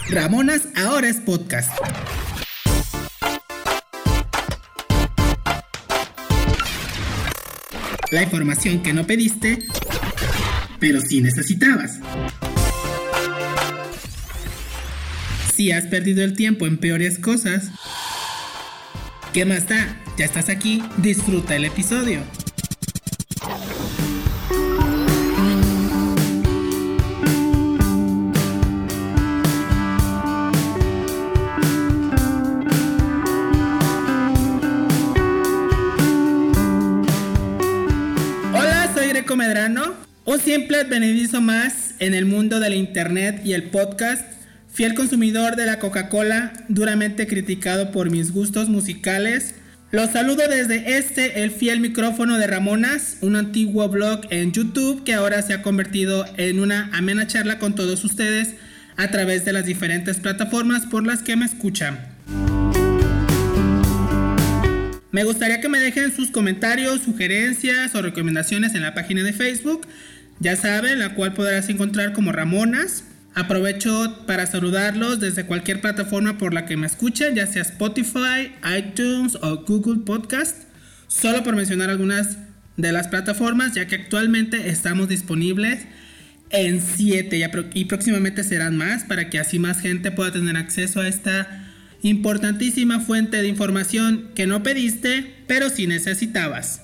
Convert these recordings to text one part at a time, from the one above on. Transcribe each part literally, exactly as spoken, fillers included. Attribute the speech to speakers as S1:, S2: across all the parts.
S1: Ramonas ahora es podcast. La información que no pediste, pero sí necesitabas. Si has perdido el tiempo en peores cosas, ¿qué más da? Ya estás aquí, disfruta el episodio. Medrano, un simple advenedizo más en el mundo del internet y el podcast, fiel consumidor de la Coca-Cola, duramente criticado por mis gustos musicales. Los saludo desde este, el fiel micrófono de Ramonas, un antiguo blog en YouTube que ahora se ha convertido en una amena charla con todos ustedes a través de las diferentes plataformas por las que me escuchan. Me gustaría que me dejen sus comentarios, sugerencias o recomendaciones en la página de Facebook, ya saben, la cual podrás encontrar como Ramonas. Aprovecho para saludarlos desde cualquier plataforma por la que me escuchen, ya sea Spotify, iTunes o Google Podcast, solo por mencionar algunas de las plataformas, ya que actualmente estamos disponibles en siete y próximamente serán más, para que así más gente pueda tener acceso a esta importantísima fuente de información que no pediste, pero sí necesitabas.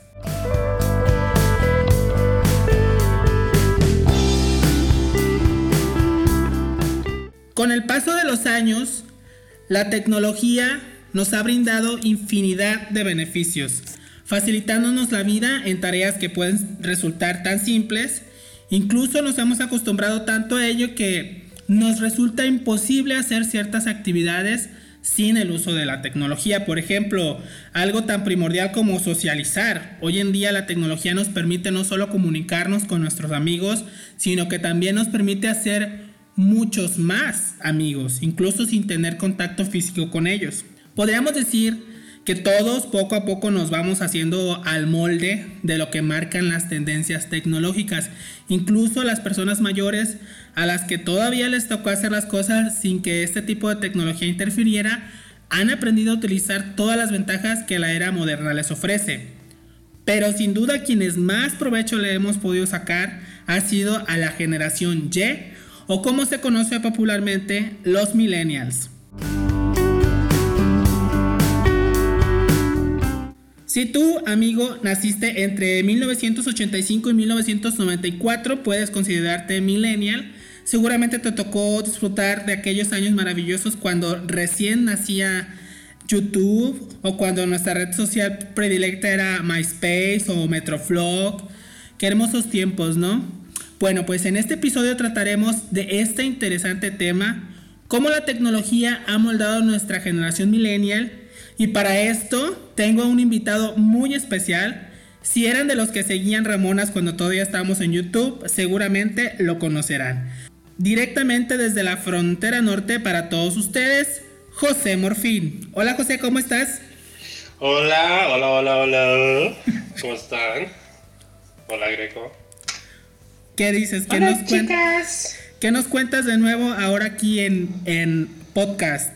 S1: Con el paso de los años, la tecnología nos ha brindado infinidad de beneficios, facilitándonos la vida en tareas que pueden resultar tan simples. Incluso nos hemos acostumbrado tanto a ello que nos resulta imposible hacer ciertas actividades sin el uso de la tecnología. Por ejemplo, algo tan primordial como socializar. Hoy en día la tecnología nos permite no solo comunicarnos con nuestros amigos, sino que también nos permite hacer muchos más amigos, incluso sin tener contacto físico con ellos. Podríamos decir que todos poco a poco nos vamos haciendo al molde de lo que marcan las tendencias tecnológicas. Incluso las personas mayores, a las que todavía les tocó hacer las cosas sin que este tipo de tecnología interfiriera, han aprendido a utilizar todas las ventajas que la era moderna les ofrece. Pero sin duda quienes más provecho le hemos podido sacar ha sido a la generación Y, o como se conoce popularmente, los millennials. Si tú, amigo, naciste entre mil novecientos ochenta y cinco y mil novecientos noventa y cuatro, puedes considerarte millennial. Seguramente te tocó disfrutar de aquellos años maravillosos cuando recién nacía YouTube, o cuando nuestra red social predilecta era MySpace o Metroflog. Qué hermosos tiempos, ¿no? Bueno, pues en este episodio trataremos de este interesante tema, cómo la tecnología ha moldado nuestra generación millennial. Y para esto tengo a un invitado muy especial. Si eran de los que seguían Ramonas cuando todavía estábamos en YouTube, seguramente lo conocerán. Directamente desde la frontera norte para todos ustedes, José Morfín. Hola José, ¿cómo estás?
S2: Hola, hola, hola, hola. ¿Cómo están? Hola Greco.
S1: ¿Qué dices? ¿Qué,
S2: hola,
S1: nos, cuen- ¿Qué nos cuentas de nuevo ahora aquí en, en podcast?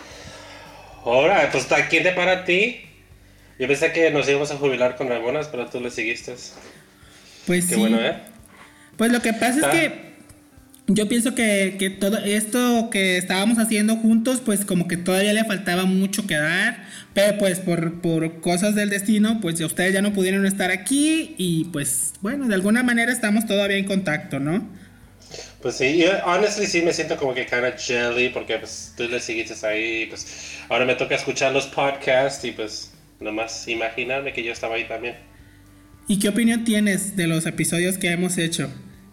S2: Ahora, pues ¿quién te para a ti? Yo pensé que nos íbamos a jubilar con Ramonas, pero tú le seguiste.
S1: Pues
S2: Qué
S1: sí.
S2: bueno, ¿eh?
S1: Pues lo que pasa
S2: ah.
S1: es que yo pienso que, que todo esto que estábamos haciendo juntos, pues como que todavía le faltaba mucho que dar, pero pues por, por cosas del destino, pues ustedes ya no pudieron estar aquí y pues bueno, de alguna manera estamos todavía en contacto, ¿no?
S2: Pues sí, yo honestly sí me siento como que kinda jelly porque pues tú le seguiste ahí, pues ahora me toca escuchar los podcasts y pues nomás imaginarme que yo estaba ahí también.
S1: ¿Y qué opinión tienes de los episodios que hemos hecho?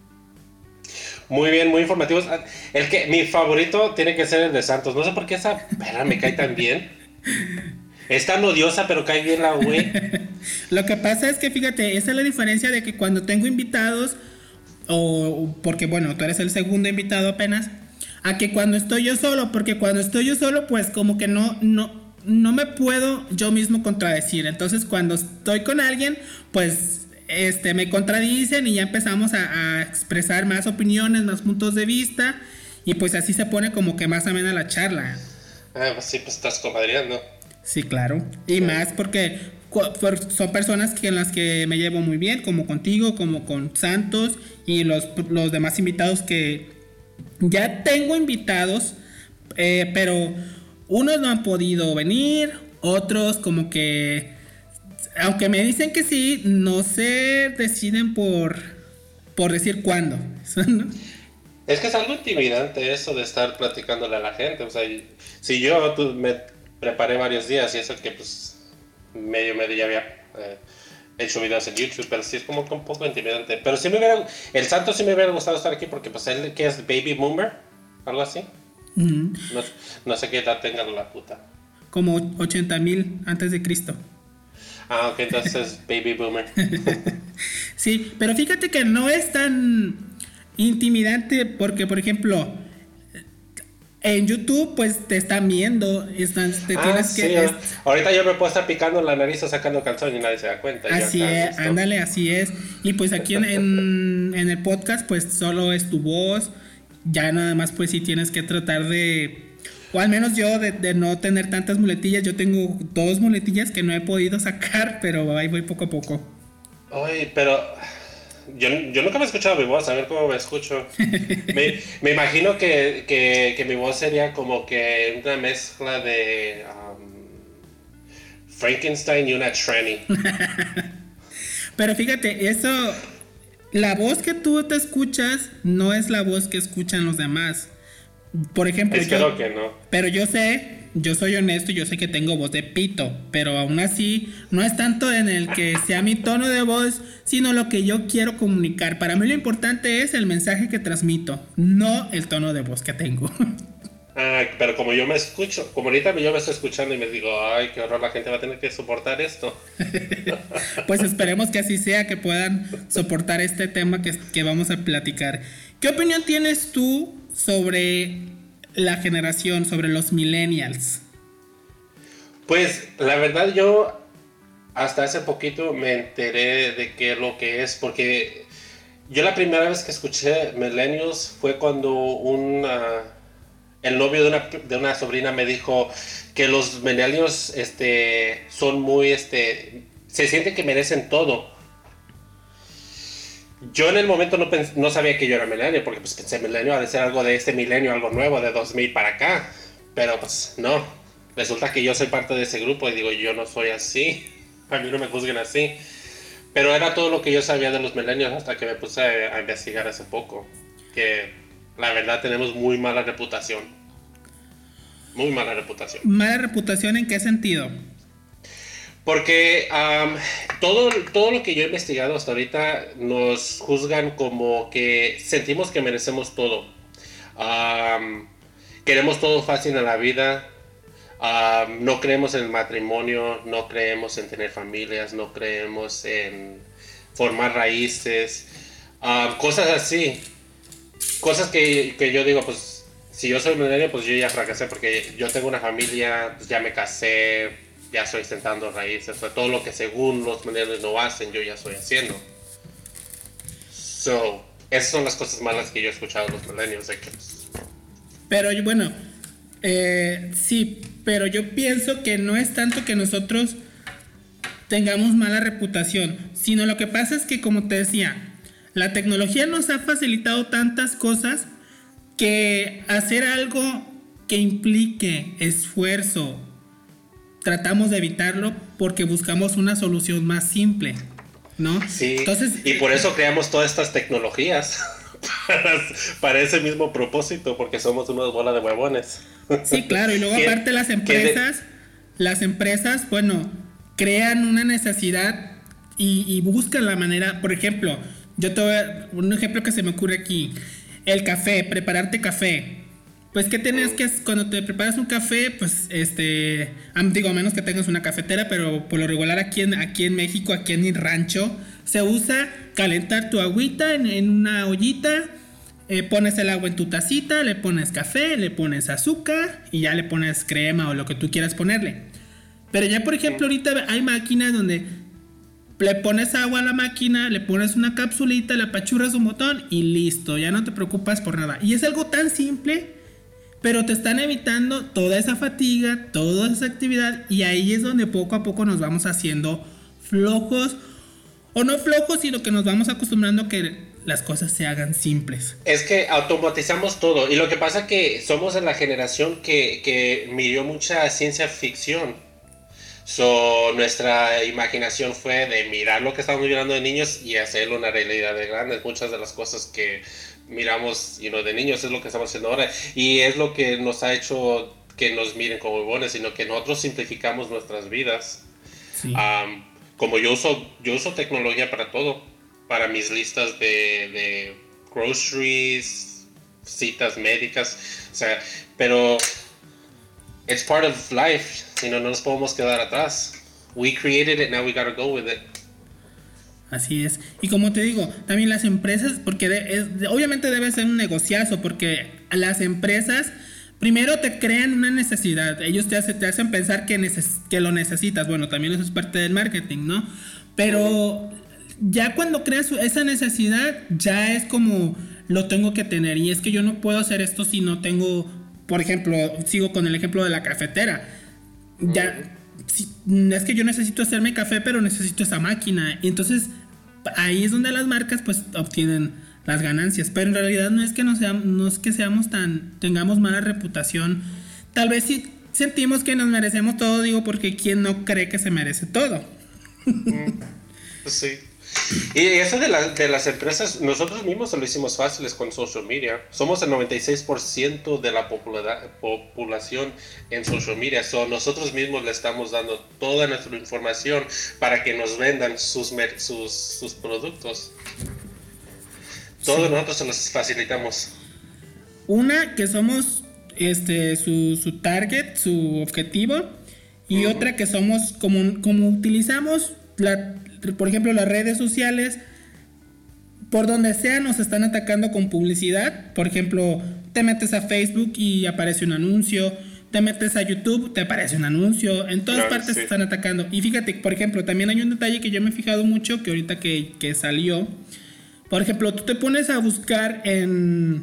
S2: Muy bien, muy informativos. El que mi favorito tiene que ser el de Santos. No sé por qué esa perra me cae tan bien. Es tan odiosa, pero cae bien la güey.
S1: Lo que pasa es que fíjate, esa es la diferencia de que cuando tengo invitados, o porque bueno, tú eres el segundo invitado apenas, a que cuando estoy yo solo, porque cuando estoy yo solo, pues como que no, no, no me puedo yo mismo contradecir. Entonces cuando estoy con alguien, pues este, me contradicen y ya empezamos a, a expresar más opiniones, más puntos de vista. Y pues así se pone como que más amena la charla.
S2: Ah, pues sí, pues estás comadreando.
S1: Sí, claro. Y sí. Más porque son personas que, en las que me llevo muy bien, como contigo, como con Santos y los, los demás invitados que ya tengo invitados, eh, pero unos no han podido venir, otros como que, aunque me dicen que sí, no se deciden por, por decir cuándo, ¿no?
S2: Es que es algo intimidante eso de estar platicándole a la gente. O sea, si yo tú, me preparé varios días y eso que pues medio medio ya había eh, hecho videos en YouTube, pero sí es como que un poco intimidante. Pero sí me hubiera, el Santo sí me hubiera gustado estar aquí porque pues él que es baby boomer, algo así. Uh-huh. No, no sé qué edad tenga la puta.
S1: Como ochenta mil antes de Cristo.
S2: Ah, ok, entonces baby boomer.
S1: Sí, pero fíjate que no es tan intimidante porque, por ejemplo, en YouTube pues te están viendo, están, te
S2: ah,
S1: tienes
S2: sí,
S1: que... Es...
S2: Ahorita yo me puedo estar picando la nariz o sacando calzón y nadie se da cuenta.
S1: Así es, ándale, así es. Y pues aquí en, en, en el podcast pues solo es tu voz, ya nada más pues sí tienes que tratar de... O al menos yo de, de no tener tantas muletillas. Yo tengo dos muletillas que no he podido sacar, pero ahí voy poco a poco.
S2: Ay, pero... Yo, yo nunca me he escuchado mi voz, a ver cómo me escucho. me, me imagino que, que, que mi voz sería como que una mezcla de um, Frankenstein y una tranny.
S1: Pero fíjate, eso, la voz que tú te escuchas no es la voz que escuchan los demás. Por ejemplo,
S2: es yo, que no.
S1: Pero yo sé, yo soy honesto, yo sé que tengo voz de pito, pero aún así no es tanto en el que sea mi tono de voz, sino lo que yo quiero comunicar. Para mí lo importante es el mensaje que transmito, no el tono de voz que tengo.
S2: Ah, pero como yo me escucho, como ahorita yo me estoy escuchando y me digo, ay, qué horror, la gente va a tener que soportar esto.
S1: Pues esperemos que así sea, que puedan soportar este tema que, que vamos a platicar. ¿Qué opinión tienes tú sobre la generación, sobre los millennials?
S2: Pues la verdad yo hasta hace poquito me enteré de qué es lo que es, porque yo la primera vez que escuché millennials fue cuando un uh, el novio de una, de una sobrina me dijo que los millennials este, son muy, este, se sienten que merecen todo. Yo en el momento no, pens- no sabía que yo era millennial, porque pues pensé millennial ha de ser algo de este milenio, algo nuevo de dos mil para acá, pero pues no, resulta que yo soy parte de ese grupo y digo, yo no soy así, a mí no me juzguen así, pero era todo lo que yo sabía de los millennials hasta que me puse a, a investigar hace poco, que la verdad tenemos muy mala reputación, muy mala reputación.
S1: ¿Mala reputación en qué sentido?
S2: Porque um, todo, todo lo que yo he investigado hasta ahorita nos juzgan como que sentimos que merecemos todo. Um, queremos todo fácil en la vida. Um, no creemos en el matrimonio, no creemos en tener familias, no creemos en formar raíces. Um, cosas así. Cosas que, que yo digo, pues si yo soy millennial, pues yo ya fracasé porque yo tengo una familia, pues ya me casé. Ya estoy sentando raíces, o sea, todo lo que según los millennials no hacen, yo ya estoy haciendo. So, esas son las cosas malas que yo he escuchado de los millennials. De que...
S1: Pero bueno, eh, sí, pero yo pienso que no es tanto que nosotros tengamos mala reputación, sino lo que pasa es que, como te decía, la tecnología nos ha facilitado tantas cosas que hacer algo que implique esfuerzo, tratamos de evitarlo porque buscamos una solución más simple, ¿no?
S2: Sí,
S1: entonces,
S2: y por eso creamos todas estas tecnologías para, para ese mismo propósito, porque somos unos bola de huevones.
S1: Sí, claro, y luego aparte las empresas, de... las empresas, bueno, crean una necesidad y, y buscan la manera, por ejemplo, yo te voy a, un ejemplo que se me ocurre aquí, el café, prepararte café. Pues, ¿qué tienes que hacer cuando te preparas un café? Pues, este, digo, a menos que tengas una cafetera, pero por lo regular aquí en, aquí en México, aquí en mi rancho, se usa calentar tu agüita en, en una ollita, eh, pones el agua en tu tacita, le pones café, le pones azúcar y ya le pones crema o lo que tú quieras ponerle. Pero ya, por ejemplo, ahorita hay máquinas donde le pones agua a la máquina, le pones una capsulita, le apachurras un botón y listo, ya no te preocupas por nada. Y es algo tan simple, pero te están evitando toda esa fatiga, toda esa actividad, y ahí es donde poco a poco nos vamos haciendo flojos, o no flojos, sino que nos vamos acostumbrando a que las cosas se hagan simples.
S2: Es que automatizamos todo, y lo que pasa es que somos de la generación que, que miró mucha ciencia ficción. So, nuestra imaginación fue de mirar lo que estamos mirando de niños y hacerlo una realidad de grandes. Muchas de las cosas que miramos, you know, de niños es lo que estamos haciendo ahora, y es lo que nos ha hecho que nos miren como buenos, sino que nosotros simplificamos nuestras vidas. Sí. Um, como yo uso, yo uso tecnología para todo, para mis listas de, de groceries, citas médicas, o sea, pero it's part of life. You know, no nos podemos quedar atrás. We created it, now we gotta go with it.
S1: Así es. Y como te digo, también las empresas, porque de, es, obviamente debe ser un negociazo, porque las empresas primero te crean una necesidad. Ellos te, hace, te hacen pensar que, neces, que lo necesitas. Bueno, también eso es parte del marketing, ¿no? Pero ya cuando creas esa necesidad, ya es como lo tengo que tener. Y es que yo no puedo hacer esto si no tengo, por ejemplo, sigo con el ejemplo de la cafetera. Ya, si, es que yo necesito hacerme café, pero necesito esa máquina. Y entonces ahí es donde las marcas pues obtienen las ganancias. Pero en realidad no es que no seamos, no es que seamos tan, tengamos mala reputación. Tal vez sí sentimos que nos merecemos todo, digo, porque ¿quién no cree que se merece todo?
S2: Sí. Y eso de, la, de las empresas, nosotros mismos se lo hicimos fáciles con social media. Somos el noventa y seis por ciento de la popula- población en social media. So, nosotros mismos le estamos dando toda nuestra información para que nos vendan sus, sus, sus productos. Todos sí. Nosotros se los facilitamos.
S1: Una, que somos este, su, su target, su objetivo. Y uh-huh. Otra, que somos como, como utilizamos la... Por ejemplo, las redes sociales, por donde sea nos están atacando con publicidad. Por ejemplo, te metes a Facebook y aparece un anuncio. Te metes a YouTube, te aparece un anuncio. En todas claro, partes sí. Te están atacando. Y fíjate, por ejemplo, también hay un detalle que yo me he fijado mucho, que ahorita que, que salió. Por ejemplo, tú te pones a buscar en,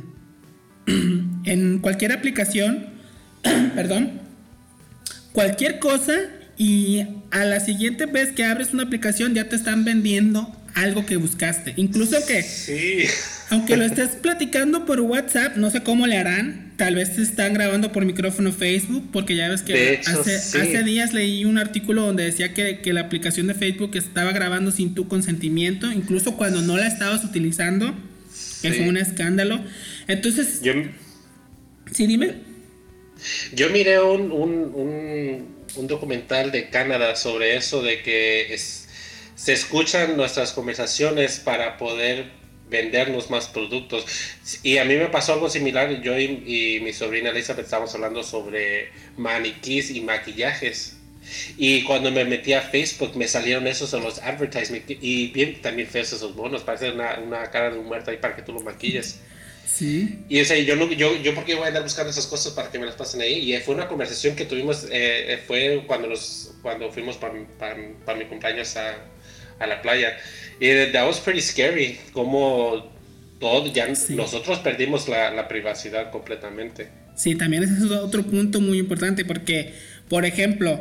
S1: en cualquier aplicación, perdón, cualquier cosa, y a la siguiente vez que abres una aplicación ya te están vendiendo algo que buscaste. Incluso que,
S2: sí.
S1: Aunque lo estés platicando por WhatsApp, no sé cómo le harán. Tal vez te están grabando por micrófono Facebook, porque ya ves que
S2: hecho,
S1: hace,
S2: sí.
S1: hace días leí un artículo donde decía que, que la aplicación de Facebook estaba grabando sin tu consentimiento, incluso cuando no la estabas utilizando, sí. Que fue un escándalo. Entonces,
S2: yo,
S1: sí, dime.
S2: Yo miré un, un, un, un documental de Canadá sobre eso, de que es, se escuchan nuestras conversaciones para poder vendernos más productos. Y a mí me pasó algo similar. Yo y, y mi sobrina Elizabeth estábamos hablando sobre maniquís y maquillajes. Y cuando me metí a Facebook me salieron esos en los advertisements. Y bien también feos esos bonos. Parece una, una cara de un muerto ahí para que tú lo maquilles.
S1: Sí.
S2: Y o sea, yo, no, yo, yo ¿por qué voy a andar buscando esas cosas para que me las pasen ahí? Y fue una conversación que tuvimos, eh, fue cuando, nos, cuando fuimos para pa, pa mi cumpleaños a, a la playa. Y that was pretty scary, como todo, ya sí. Nosotros perdimos la, la privacidad completamente.
S1: Sí, también ese es otro punto muy importante, porque, por ejemplo,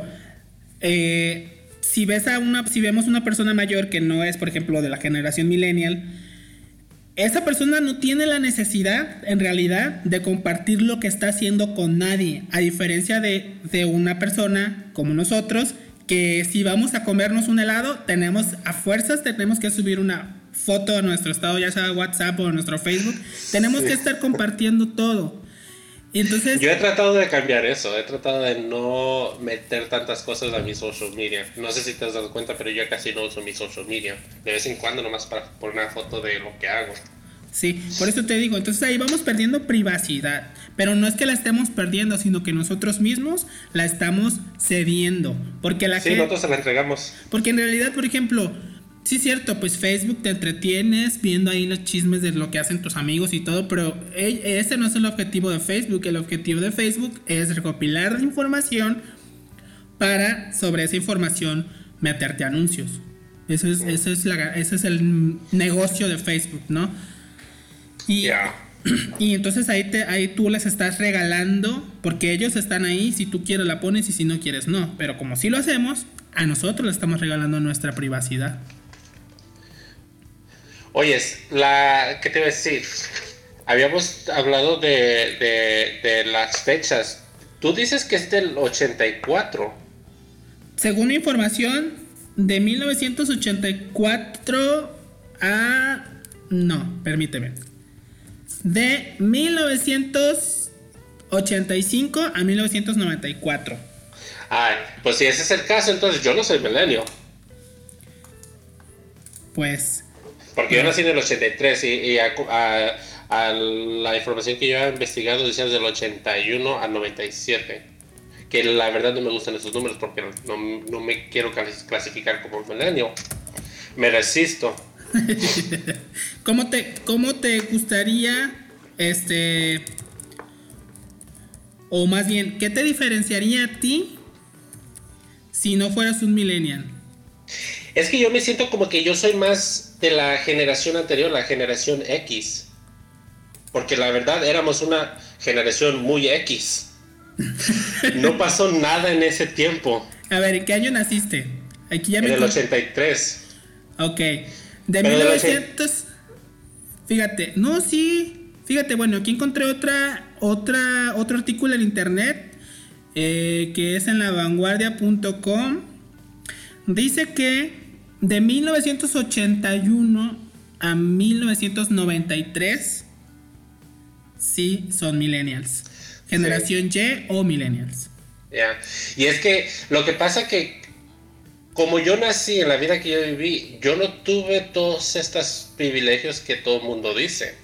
S1: eh, si ves a una, si vemos una persona mayor que no es, por ejemplo, de la generación millennial, esa persona no tiene la necesidad, en realidad, de compartir lo que está haciendo con nadie, a diferencia de, de una persona como nosotros, que si vamos a comernos un helado, tenemos a fuerzas, tenemos que subir una foto a nuestro estado, ya sea WhatsApp o a nuestro Facebook, tenemos sí. que estar compartiendo todo. Y entonces,
S2: yo he tratado de cambiar eso, he tratado de no meter tantas cosas a mi social media. No sé si te has dado cuenta, pero yo casi no uso mi social media. De vez en cuando nomás para poner una foto de lo que hago.
S1: Sí, por eso te digo, entonces ahí vamos perdiendo privacidad. Pero no es que la estemos perdiendo, sino que nosotros mismos la estamos cediendo. Porque la
S2: sí,
S1: gente,
S2: nosotros se la entregamos.
S1: Porque en realidad, por ejemplo, sí es cierto, pues Facebook te entretienes viendo ahí los chismes de lo que hacen tus amigos y todo, pero ese no es el objetivo de Facebook. El objetivo de Facebook es recopilar información para, sobre esa información, meterte anuncios. Eso es, eso es la, ese es el negocio de Facebook, ¿no? Y,
S2: Yeah.
S1: y entonces ahí, te, ahí tú les estás regalando, porque ellos están ahí, si tú quieres la pones y si no quieres no. Pero como sí lo hacemos, a nosotros le estamos regalando nuestra privacidad.
S2: Oyes, la, ¿qué te iba a decir? Habíamos hablado de, de, de las fechas. Tú dices que es del ochenta y cuatro.
S1: Según información, de mil novecientos ochenta y cuatro a... No, permíteme. De mil novecientos ochenta y cinco a mil novecientos noventa y cuatro.
S2: Ay, pues si ese es el caso, entonces yo no soy milenio.
S1: Pues...
S2: Porque yo nací en el ochenta y tres y, y a, a, a la información que yo he investigado decía del ochenta y uno al noventa y siete. Que la verdad no me gustan esos números porque no, no me quiero clasificar como milenio. Me resisto.
S1: ¿Cómo te, cómo te gustaría, este, o más bien, qué te diferenciaría a ti si no fueras un millennial?
S2: Es que yo me siento como que yo soy más de la generación anterior, la generación X. Porque la verdad éramos una generación muy X. No pasó nada en ese tiempo.
S1: A ver, ¿en qué año naciste? Aquí ya
S2: en
S1: me
S2: el
S1: con...
S2: ochenta y tres.
S1: Ok. De mil novecientos... Fíjate, no, sí. Fíjate, bueno, aquí encontré otra, otra, otro artículo en internet eh, que es en la vanguardia punto com. Dice que de mil novecientos ochenta y uno a mil novecientos noventa y tres sí son millennials. Generación sí. Y o millennials.
S2: Ya. Yeah. Y es que lo que pasa que como yo nací en la vida que yo viví, yo no tuve todos estos privilegios que todo el mundo dice.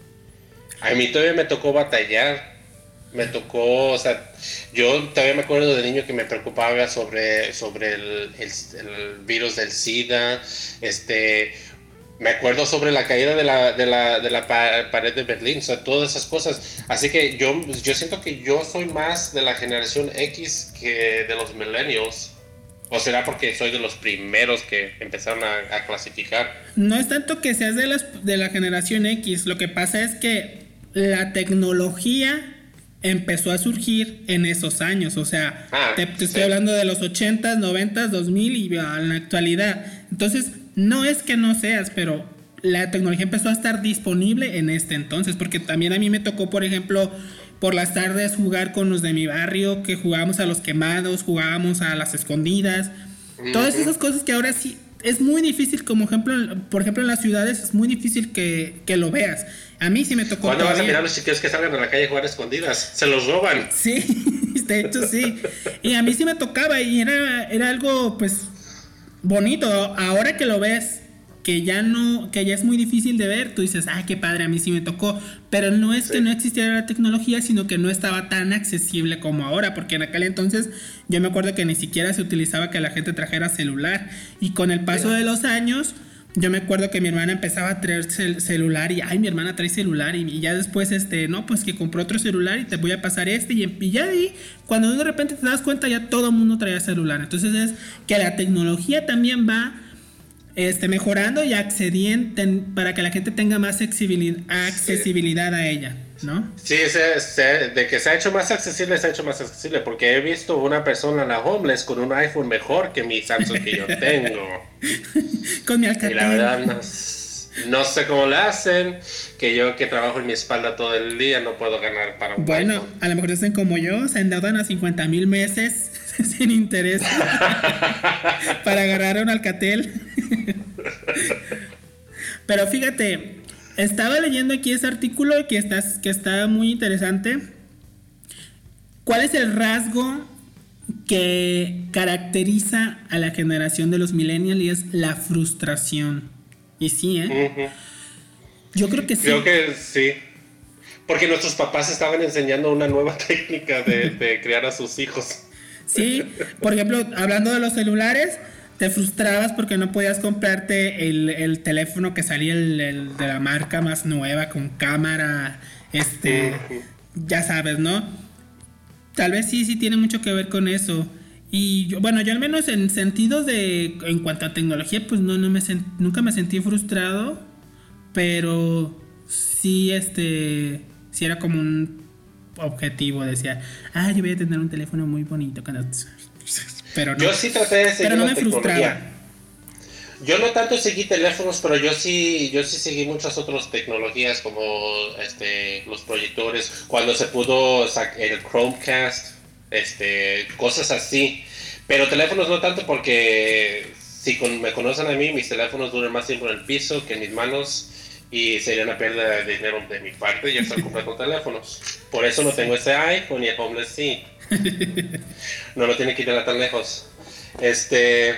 S2: A mí todavía me tocó batallar. Me tocó, o sea, yo todavía me acuerdo de niño que me preocupaba sobre, sobre el, el, el virus del SIDA. Este, me acuerdo sobre la caída de la, de la, de la pared de Berlín, o sea, todas esas cosas. Así que yo, yo siento que yo soy más de la generación X que de los millennials. ¿O será porque soy de los primeros que empezaron a, a clasificar?
S1: No es tanto que seas de, las, de la generación X. Lo que pasa es que la tecnología empezó a surgir en esos años. O sea, ah, te, te estoy sí. hablando de los ochentas, noventas, dos mil y a la actualidad. Entonces, no es que no seas, pero la tecnología empezó a estar disponible en este entonces. Porque también a mí me tocó, por ejemplo, por las tardes jugar con los de mi barrio, que jugábamos a los quemados, jugábamos a las escondidas. Uh-huh. Todas esas cosas que ahora sí es muy difícil, como ejemplo, por ejemplo en las ciudades es muy difícil que, que lo veas. A mí sí me tocó.
S2: ¿Cuándo vas a mirar a los chiquillos que salgan a la calle a jugar a escondidas? Se los roban.
S1: Sí, de hecho sí. Y a mí sí me tocaba y era, era algo pues bonito. Ahora que lo ves, que ya no, que ya es muy difícil de ver, tú dices, ay, qué padre, a mí sí me tocó. Pero no es sí. que no existiera la tecnología, sino que no estaba tan accesible como ahora, porque en aquel entonces yo me acuerdo que ni siquiera se utilizaba que la gente trajera celular. Y con el paso sí. de los años, yo me acuerdo que mi hermana empezaba a traer cel- celular y, ay, mi hermana trae celular. Y, y ya después, este, no, pues que compró otro celular y te voy a pasar este. Y, y ya ahí, cuando de repente te das cuenta, ya todo el mundo traía celular. Entonces es que la tecnología también va Este, mejorando y accediendo para que la gente tenga más accesibilidad, accesibilidad sí. a ella, ¿no?
S2: Sí, se, se, de que se ha hecho más accesible, se ha hecho más accesible, porque he visto una persona en la homeless con un iPhone mejor que mi Samsung que yo tengo.
S1: Con mi Alcatel.
S2: Y la verdad no, no sé cómo lo hacen, que yo que trabajo en mi espalda todo el día no puedo ganar para un
S1: bueno,
S2: iPhone.
S1: A lo mejor hacen como yo, se endeudan a cincuenta mil meses sin interés para agarrar un Alcatel. Pero fíjate, estaba leyendo aquí ese artículo que está, que está muy interesante. ¿Cuál es el rasgo que caracteriza a la generación de los millennials? Y es la frustración. Y sí, ¿eh?
S2: Uh-huh.
S1: Yo creo que sí.
S2: Creo que sí. Porque nuestros papás estaban enseñando una nueva técnica de, de criar a sus hijos.
S1: Sí, por ejemplo, hablando de los celulares, te frustrabas porque no podías comprarte el, el teléfono que salía el, el de la marca más nueva con cámara, este, uh-huh. ya sabes, ¿no? Tal vez sí, sí tiene mucho que ver con eso. Y yo, bueno, yo al menos en sentidos de, en cuanto a tecnología, pues no, no me sent, nunca me sentí frustrado, pero sí, este, sí era como un objetivo, decía, ah, yo voy a tener un teléfono muy bonito, pero no.
S2: Yo sí traté de seguir
S1: pero no
S2: la
S1: me
S2: tecnología.
S1: frustraba.
S2: Yo no tanto seguí teléfonos, pero yo sí, yo sí seguí muchas otras tecnologías como este, los proyectores, cuando se pudo sacar el Chromecast, este, cosas así. Pero teléfonos no tanto porque si con, me conocen a mí, mis teléfonos duran más tiempo en el piso que en mis manos y sería una pérdida de dinero de mi parte y estar comprando teléfonos. Por eso no tengo ese iPhone y el Homeless sí. No lo tiene que ir a tan lejos. Este...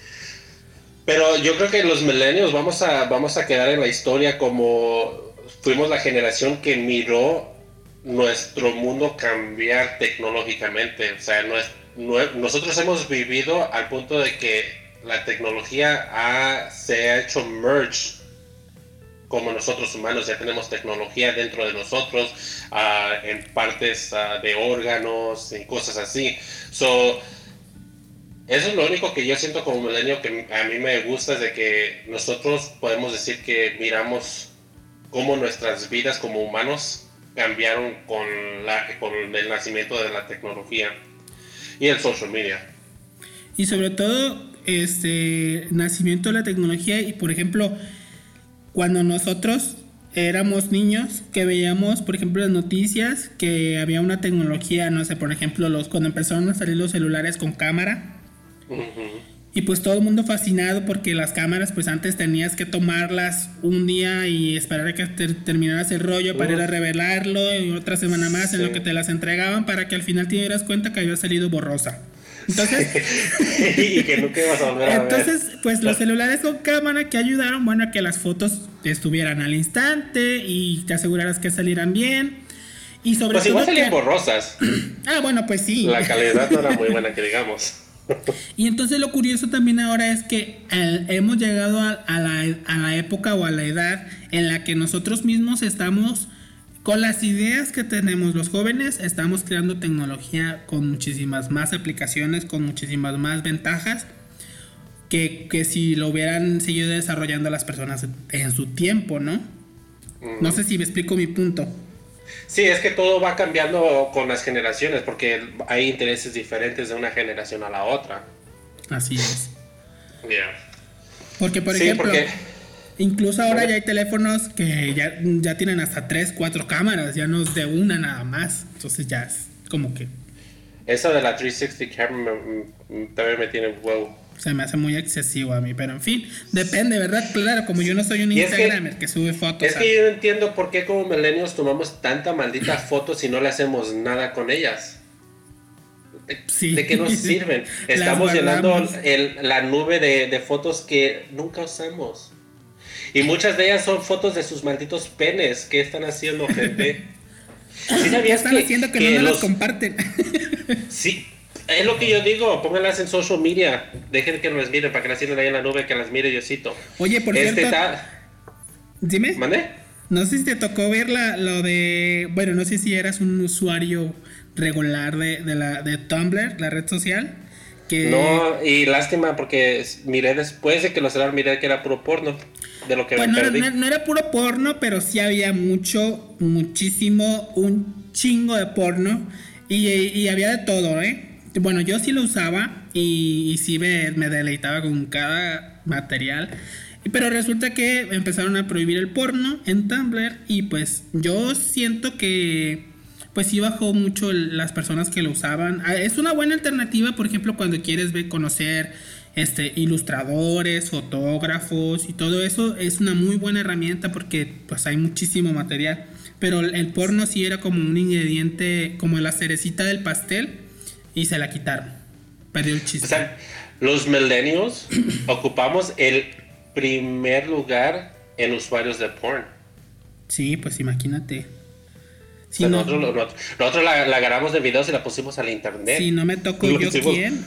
S2: Pero yo creo que los millennials vamos a, vamos a quedar en la historia como fuimos la generación que miró nuestro mundo cambiar tecnológicamente. O sea, no es, no, nosotros hemos vivido al punto de que la tecnología ha, se ha hecho merge como nosotros humanos. Ya tenemos tecnología dentro de nosotros, uh, en partes uh, de órganos y cosas así. So, eso es lo único que yo siento como milenio que a mí me gusta, es de que nosotros podemos decir que miramos cómo nuestras vidas como humanos cambiaron con, la, con el nacimiento de la tecnología y el social media.
S1: Y sobre todo, este nacimiento de la tecnología y, por ejemplo, cuando nosotros éramos niños, que veíamos, por ejemplo, las noticias, que había una tecnología, no sé, por ejemplo, los cuando empezaron a salir los celulares con cámara. Uh-huh. Y pues todo el mundo fascinado porque las cámaras pues antes tenías que tomarlas un día y esperar a que ter- terminaras el rollo para uh. ir a revelarlo y otra semana más sí. en lo que te las entregaban para que al final te dieras cuenta que había salido borrosa. Entonces,
S2: y que nunca ibas a volver a ver.
S1: Entonces, pues los celulares con cámara que ayudaron, bueno, a que las fotos estuvieran al instante y te aseguraras que salieran bien. Y sobre
S2: pues
S1: todo
S2: igual salían
S1: que...
S2: borrosas.
S1: Ah, bueno, pues sí.
S2: La calidad no era muy buena que digamos.
S1: Y entonces lo curioso también ahora es que el, hemos llegado a, a, la, a la época o a la edad en la que nosotros mismos estamos, con las ideas que tenemos los jóvenes, estamos creando tecnología con muchísimas más aplicaciones, con muchísimas más ventajas que, que si lo hubieran seguido desarrollando las personas en su tiempo, ¿no? Mm. No sé si me explico mi punto.
S2: Sí, es que todo va cambiando con las generaciones porque hay intereses diferentes de una generación a la otra.
S1: Así es.
S2: Yeah.
S1: Porque, por
S2: sí,
S1: ejemplo,
S2: porque...
S1: incluso ahora ya hay teléfonos que ya, ya tienen hasta tres, cuatro cámaras, ya no es de una nada más. Entonces ya es como que...
S2: Esa de la trescientos sesenta camera también me tiene wow.
S1: Se me hace muy excesivo a mí, pero en fin, depende, ¿verdad? Claro, como yo no soy un Instagramer que, que sube fotos.
S2: Es a... que yo no entiendo por qué como millennials tomamos tanta maldita fotos y no le hacemos nada con ellas. ¿De, sí. ¿de qué nos sirven? Estamos llenando el, la nube de, de fotos que nunca usamos. Y muchas de ellas son fotos de sus malditos penes. ¿Qué están haciendo, gente?
S1: ¿Sí sabías ¿Qué están que, haciendo que, que no los... las comparten?
S2: Sí. Es lo que yo digo, pónganlas en social media. Dejen que las miren para que las tienen ahí en la nube, que las mire Diosito.
S1: Oye, por este cierto... Ta... Dime.
S2: ¿Mande?
S1: No sé si te tocó ver la, lo de... Bueno, no sé si eras un usuario regular de, de, la, de Tumblr, la red social. Que...
S2: No, y lástima porque miré después de que lo cerraron, miré que era puro porno. De lo que
S1: bueno,
S2: me perdí.
S1: No, no era puro porno, pero sí había mucho, muchísimo, un chingo de porno. Y, y había de todo, ¿eh? Bueno, yo sí lo usaba y, y sí me, me deleitaba con cada material. Pero resulta que empezaron a prohibir el porno en Tumblr y pues yo siento que pues sí bajó mucho las personas que lo usaban. Es una buena alternativa, por ejemplo, cuando quieres ver, conocer este, ilustradores, fotógrafos y todo eso. Es una muy buena herramienta porque pues hay muchísimo material. Pero el porno sí era como un ingrediente, como la cerecita del pastel. Y se la quitaron. Perdió el chiste.
S2: O sea, los millennials ocupamos el primer lugar en usuarios de porn.
S1: Sí, pues imagínate.
S2: Si o sea, no, nosotros nosotros, nosotros la, la agarramos de videos y la pusimos al internet.
S1: Si no me tocó yo, hicimos... ¿quién?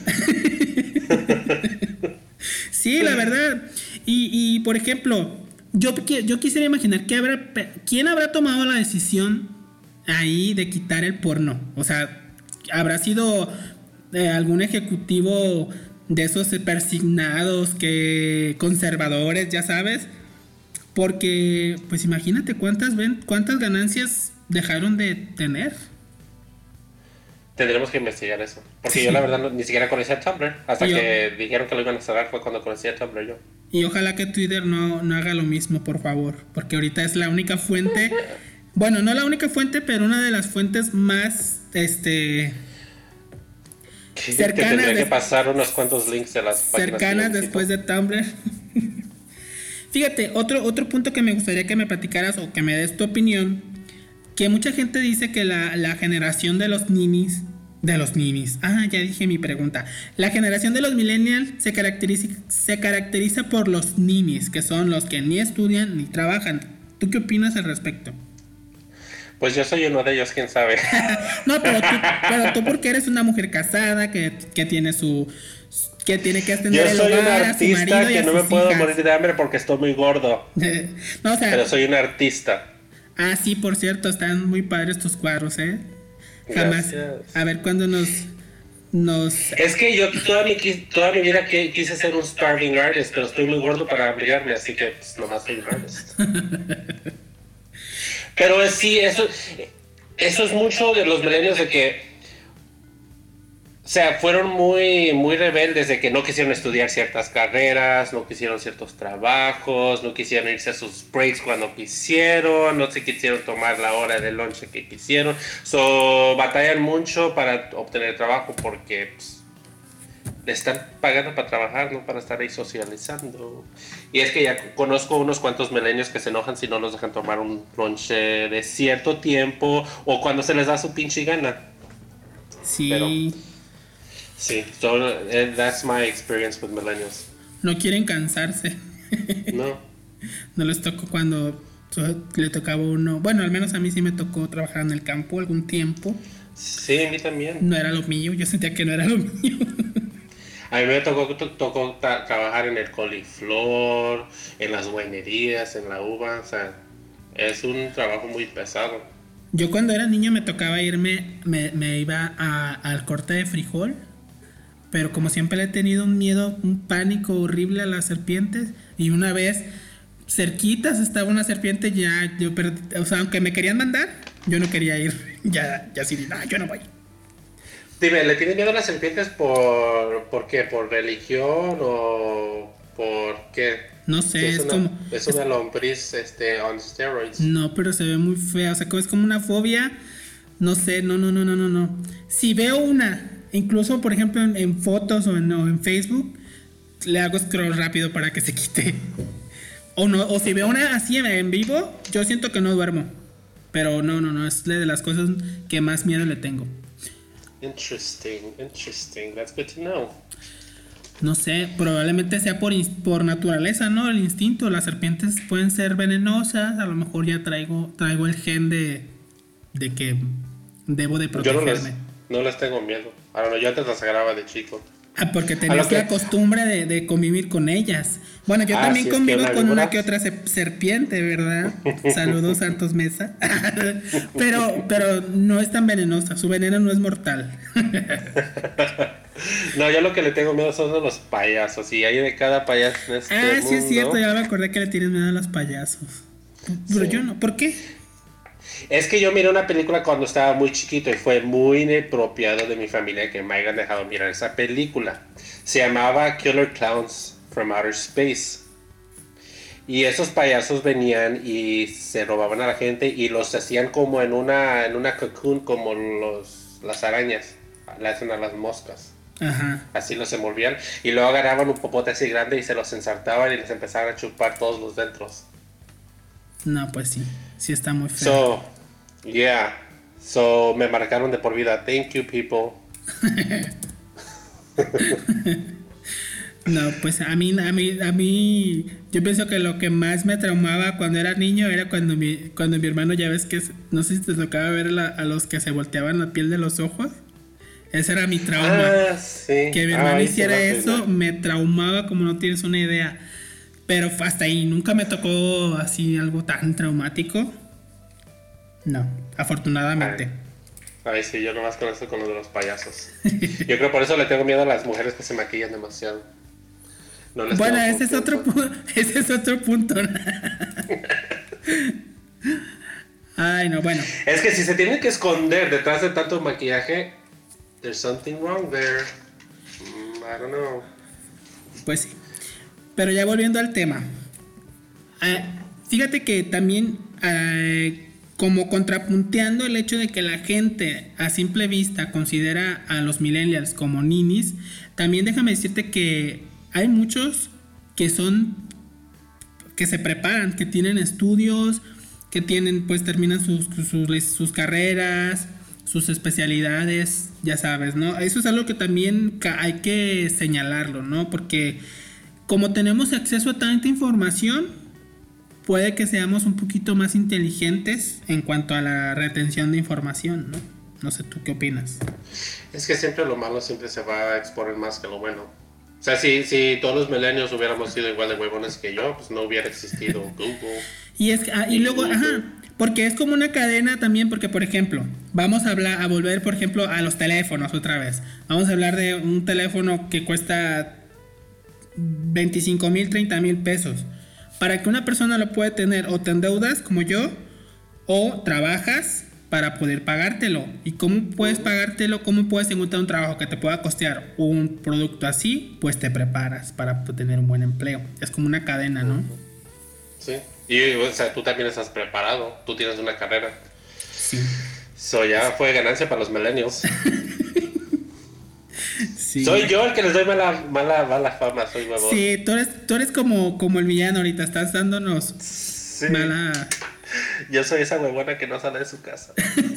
S1: Sí, la verdad. Y, y por ejemplo, yo, yo quisiera imaginar que habrá, quién habrá tomado la decisión ahí de quitar el porno. O sea, habrá sido eh, algún ejecutivo de esos persignados que conservadores, ya sabes, porque pues imagínate cuántas ven, cuántas ganancias dejaron de tener.
S2: Tendremos que investigar eso. Porque sí. Yo la verdad no, ni siquiera conocía Tumblr. Hasta yo, que dijeron que lo iban a cerrar fue cuando conocía Tumblr yo.
S1: Y ojalá que Twitter no, no haga lo mismo, por favor. Porque ahorita es la única fuente. Bueno, no la única fuente, pero una de las fuentes más este
S2: cercanas. Te tendría de, que pasar unos cuantos links de las
S1: páginas cercanas después de Tumblr. Fíjate, otro, otro punto que me gustaría que me platicaras o que me des tu opinión. Que mucha gente dice que la, la generación de los ninis, de los ninis, ah, ya dije mi pregunta. La generación de los millennials se caracteriza, se caracteriza por los ninis, que son los que ni estudian ni trabajan. ¿Tú qué opinas al respecto?
S2: Pues yo soy uno de ellos, quién sabe.
S1: No, pero tú, pero tú porque eres una mujer casada que, que tiene su... que tiene que atender el hogar,
S2: yo soy un artista que no me puedo
S1: hijas.
S2: morir de hambre porque estoy muy gordo.
S1: No, o sea,
S2: pero soy un artista.
S1: Ah, sí, por cierto, están muy padres tus cuadros, ¿eh? Jamás. Gracias. A ver cuándo nos, nos...
S2: Es que yo toda mi, toda mi vida que, quise ser un starving artist, pero estoy muy gordo para abrigarme, así que pues, nomás soy un artist. Pero sí, eso, eso es mucho de los millennials de que... O sea, fueron muy, muy rebeldes de que no quisieron estudiar ciertas carreras, no quisieron ciertos trabajos, no quisieron irse a sus breaks cuando quisieron, no se quisieron tomar la hora de lunch que quisieron. So, batallan mucho para obtener trabajo porque pues, le están pagando para trabajar, no para estar ahí socializando. Y es que ya conozco unos cuantos milenios que se enojan si no los dejan tomar un lunch de cierto tiempo o cuando se les da su pinche gana.
S1: Sí.
S2: Pero, sí, so, uh, that's my experience with millennials.
S1: No quieren cansarse.
S2: No.
S1: No les tocó cuando le tocaba uno. Bueno, al menos a mí sí me tocó trabajar en el campo algún tiempo.
S2: Sí, a mí también.
S1: No era lo mío, yo sentía que no era lo mío.
S2: A mí me tocó, to, tocó tra- trabajar en el coliflor, en las guainerías, en la uva. O sea, es un trabajo muy pesado.
S1: Yo cuando era niño me tocaba irme, me, me iba a, al corte de frijol. Pero como siempre le he tenido un miedo, un pánico horrible a las serpientes. Y una vez, cerquitas estaba una serpiente, ya yo perdí. O sea, aunque me querían mandar, yo no quería ir. Ya, ya sí, no, yo no voy.
S2: Dime, ¿le tienes miedo a las serpientes por, por qué? ¿Por religión o por qué?
S1: No sé,
S2: es,
S1: es
S2: una,
S1: como...
S2: Es una lombriz este, on steroids.
S1: No, pero se ve muy fea. O sea, es como una fobia. No sé, no, no, no, no, no, no. Si veo una... Incluso, por ejemplo, en, en fotos o en, o en Facebook, le hago scroll rápido para que se quite. O no, o si veo una así en vivo, yo siento que no duermo. Pero no, no, no, es de las cosas que más miedo le tengo.
S2: Interesting, interesting. That's good to know.
S1: No sé, probablemente sea por, por naturaleza, ¿no? El instinto. Las serpientes pueden ser venenosas. A lo mejor ya traigo, traigo el gen de, de que debo de protegerme.
S2: Yo no les, no les tengo miedo. Ahora no, yo antes las agarraba de chico.
S1: Ah, porque tenías que... la costumbre de, de convivir con ellas. Bueno, yo ah, también sí, convivo es que una con una que otra serpiente, ¿verdad? Saludos, Santos Mesa. pero, pero no es tan venenosa, su veneno no es mortal.
S2: No, yo lo que le tengo miedo son de los payasos. Y hay de cada payaso en este
S1: Ah,
S2: mundo.
S1: Sí es cierto, ya me acordé que le tienes miedo a los payasos. Pero sí. Yo no, ¿por qué?
S2: Es que yo miré una película cuando estaba muy chiquito y fue muy inapropiado de mi familia que me hayan dejado mirar esa película. Se llamaba Killer Clowns from Outer Space. Y esos payasos venían y se robaban a la gente y los hacían como en una, en una cocoon, como los, las arañas le hacen a las moscas.
S1: Ajá.
S2: Así los envolvían y luego agarraban un popote así grande y se los ensartaban y les empezaban a chupar todos los dentros.
S1: No, pues sí, sí está muy feo.
S2: So, yeah, so me marcaron de por vida. Thank you, people.
S1: No, pues a mí, a mí, a mí, yo pienso que lo que más me traumaba cuando era niño era cuando mi, cuando mi hermano, ya ves que, no sé si te tocaba ver la, a los que se volteaban la piel de los ojos. Ese era mi trauma.
S2: Ah, sí.
S1: Que mi hermano
S2: Ay,
S1: hiciera eso, me traumaba como no tienes una idea. Pero hasta ahí, nunca me tocó así algo tan traumático. No, afortunadamente.
S2: Ay, sí, yo nomás conozco con lo de los payasos. Yo creo por eso le tengo miedo a las mujeres que se maquillan demasiado. No les
S1: bueno, ese es, otro pu- ese es otro punto. Ay, no, bueno.
S2: Es que si se tienen que esconder detrás de tanto maquillaje, there's something wrong there. Mm, I don't know.
S1: Pues sí. Pero ya volviendo al tema. Eh, fíjate que también, eh, como contrapunteando el hecho de que la gente a simple vista considera a los millennials como ninis, también déjame decirte que hay muchos que son, que se preparan, que tienen estudios, que tienen, pues terminan sus, sus, sus carreras, sus especialidades, ya sabes, ¿no? Eso es algo que también hay que señalarlo, ¿no? Porque como tenemos acceso a tanta información, puede que seamos un poquito más inteligentes en cuanto a la retención de información, ¿no? No sé, ¿tú qué opinas?
S2: Es que siempre lo malo siempre se va a exponer más que lo bueno. O sea, si, si todos los millennials hubiéramos sido igual de huevones que yo, pues no hubiera existido Google.
S1: Y es ah, y luego, ajá, porque es como una cadena también, porque por ejemplo, vamos a hablar, a volver por ejemplo a los teléfonos otra vez. Vamos a hablar de un teléfono que cuesta veinticinco mil, treinta mil pesos. Para que una persona lo pueda tener, o te endeudas como yo, o trabajas para poder pagártelo. ¿Y cómo puedes pagártelo? ¿Cómo puedes encontrar un trabajo que te pueda costear un producto así? Pues te preparas para tener un buen empleo. Es como una cadena, ¿no?
S2: Sí. Y o sea, tú también estás preparado. Tú tienes una carrera.
S1: Sí.
S2: So ya fue ganancia para los millennials.
S1: Sí.
S2: Soy yo el que les doy mala, mala, mala fama, soy huevón.
S1: Sí, tú eres, tú eres como, como el villano ahorita, estás dándonos
S2: sí.
S1: mala...
S2: Yo soy esa huevona que no sale de su casa.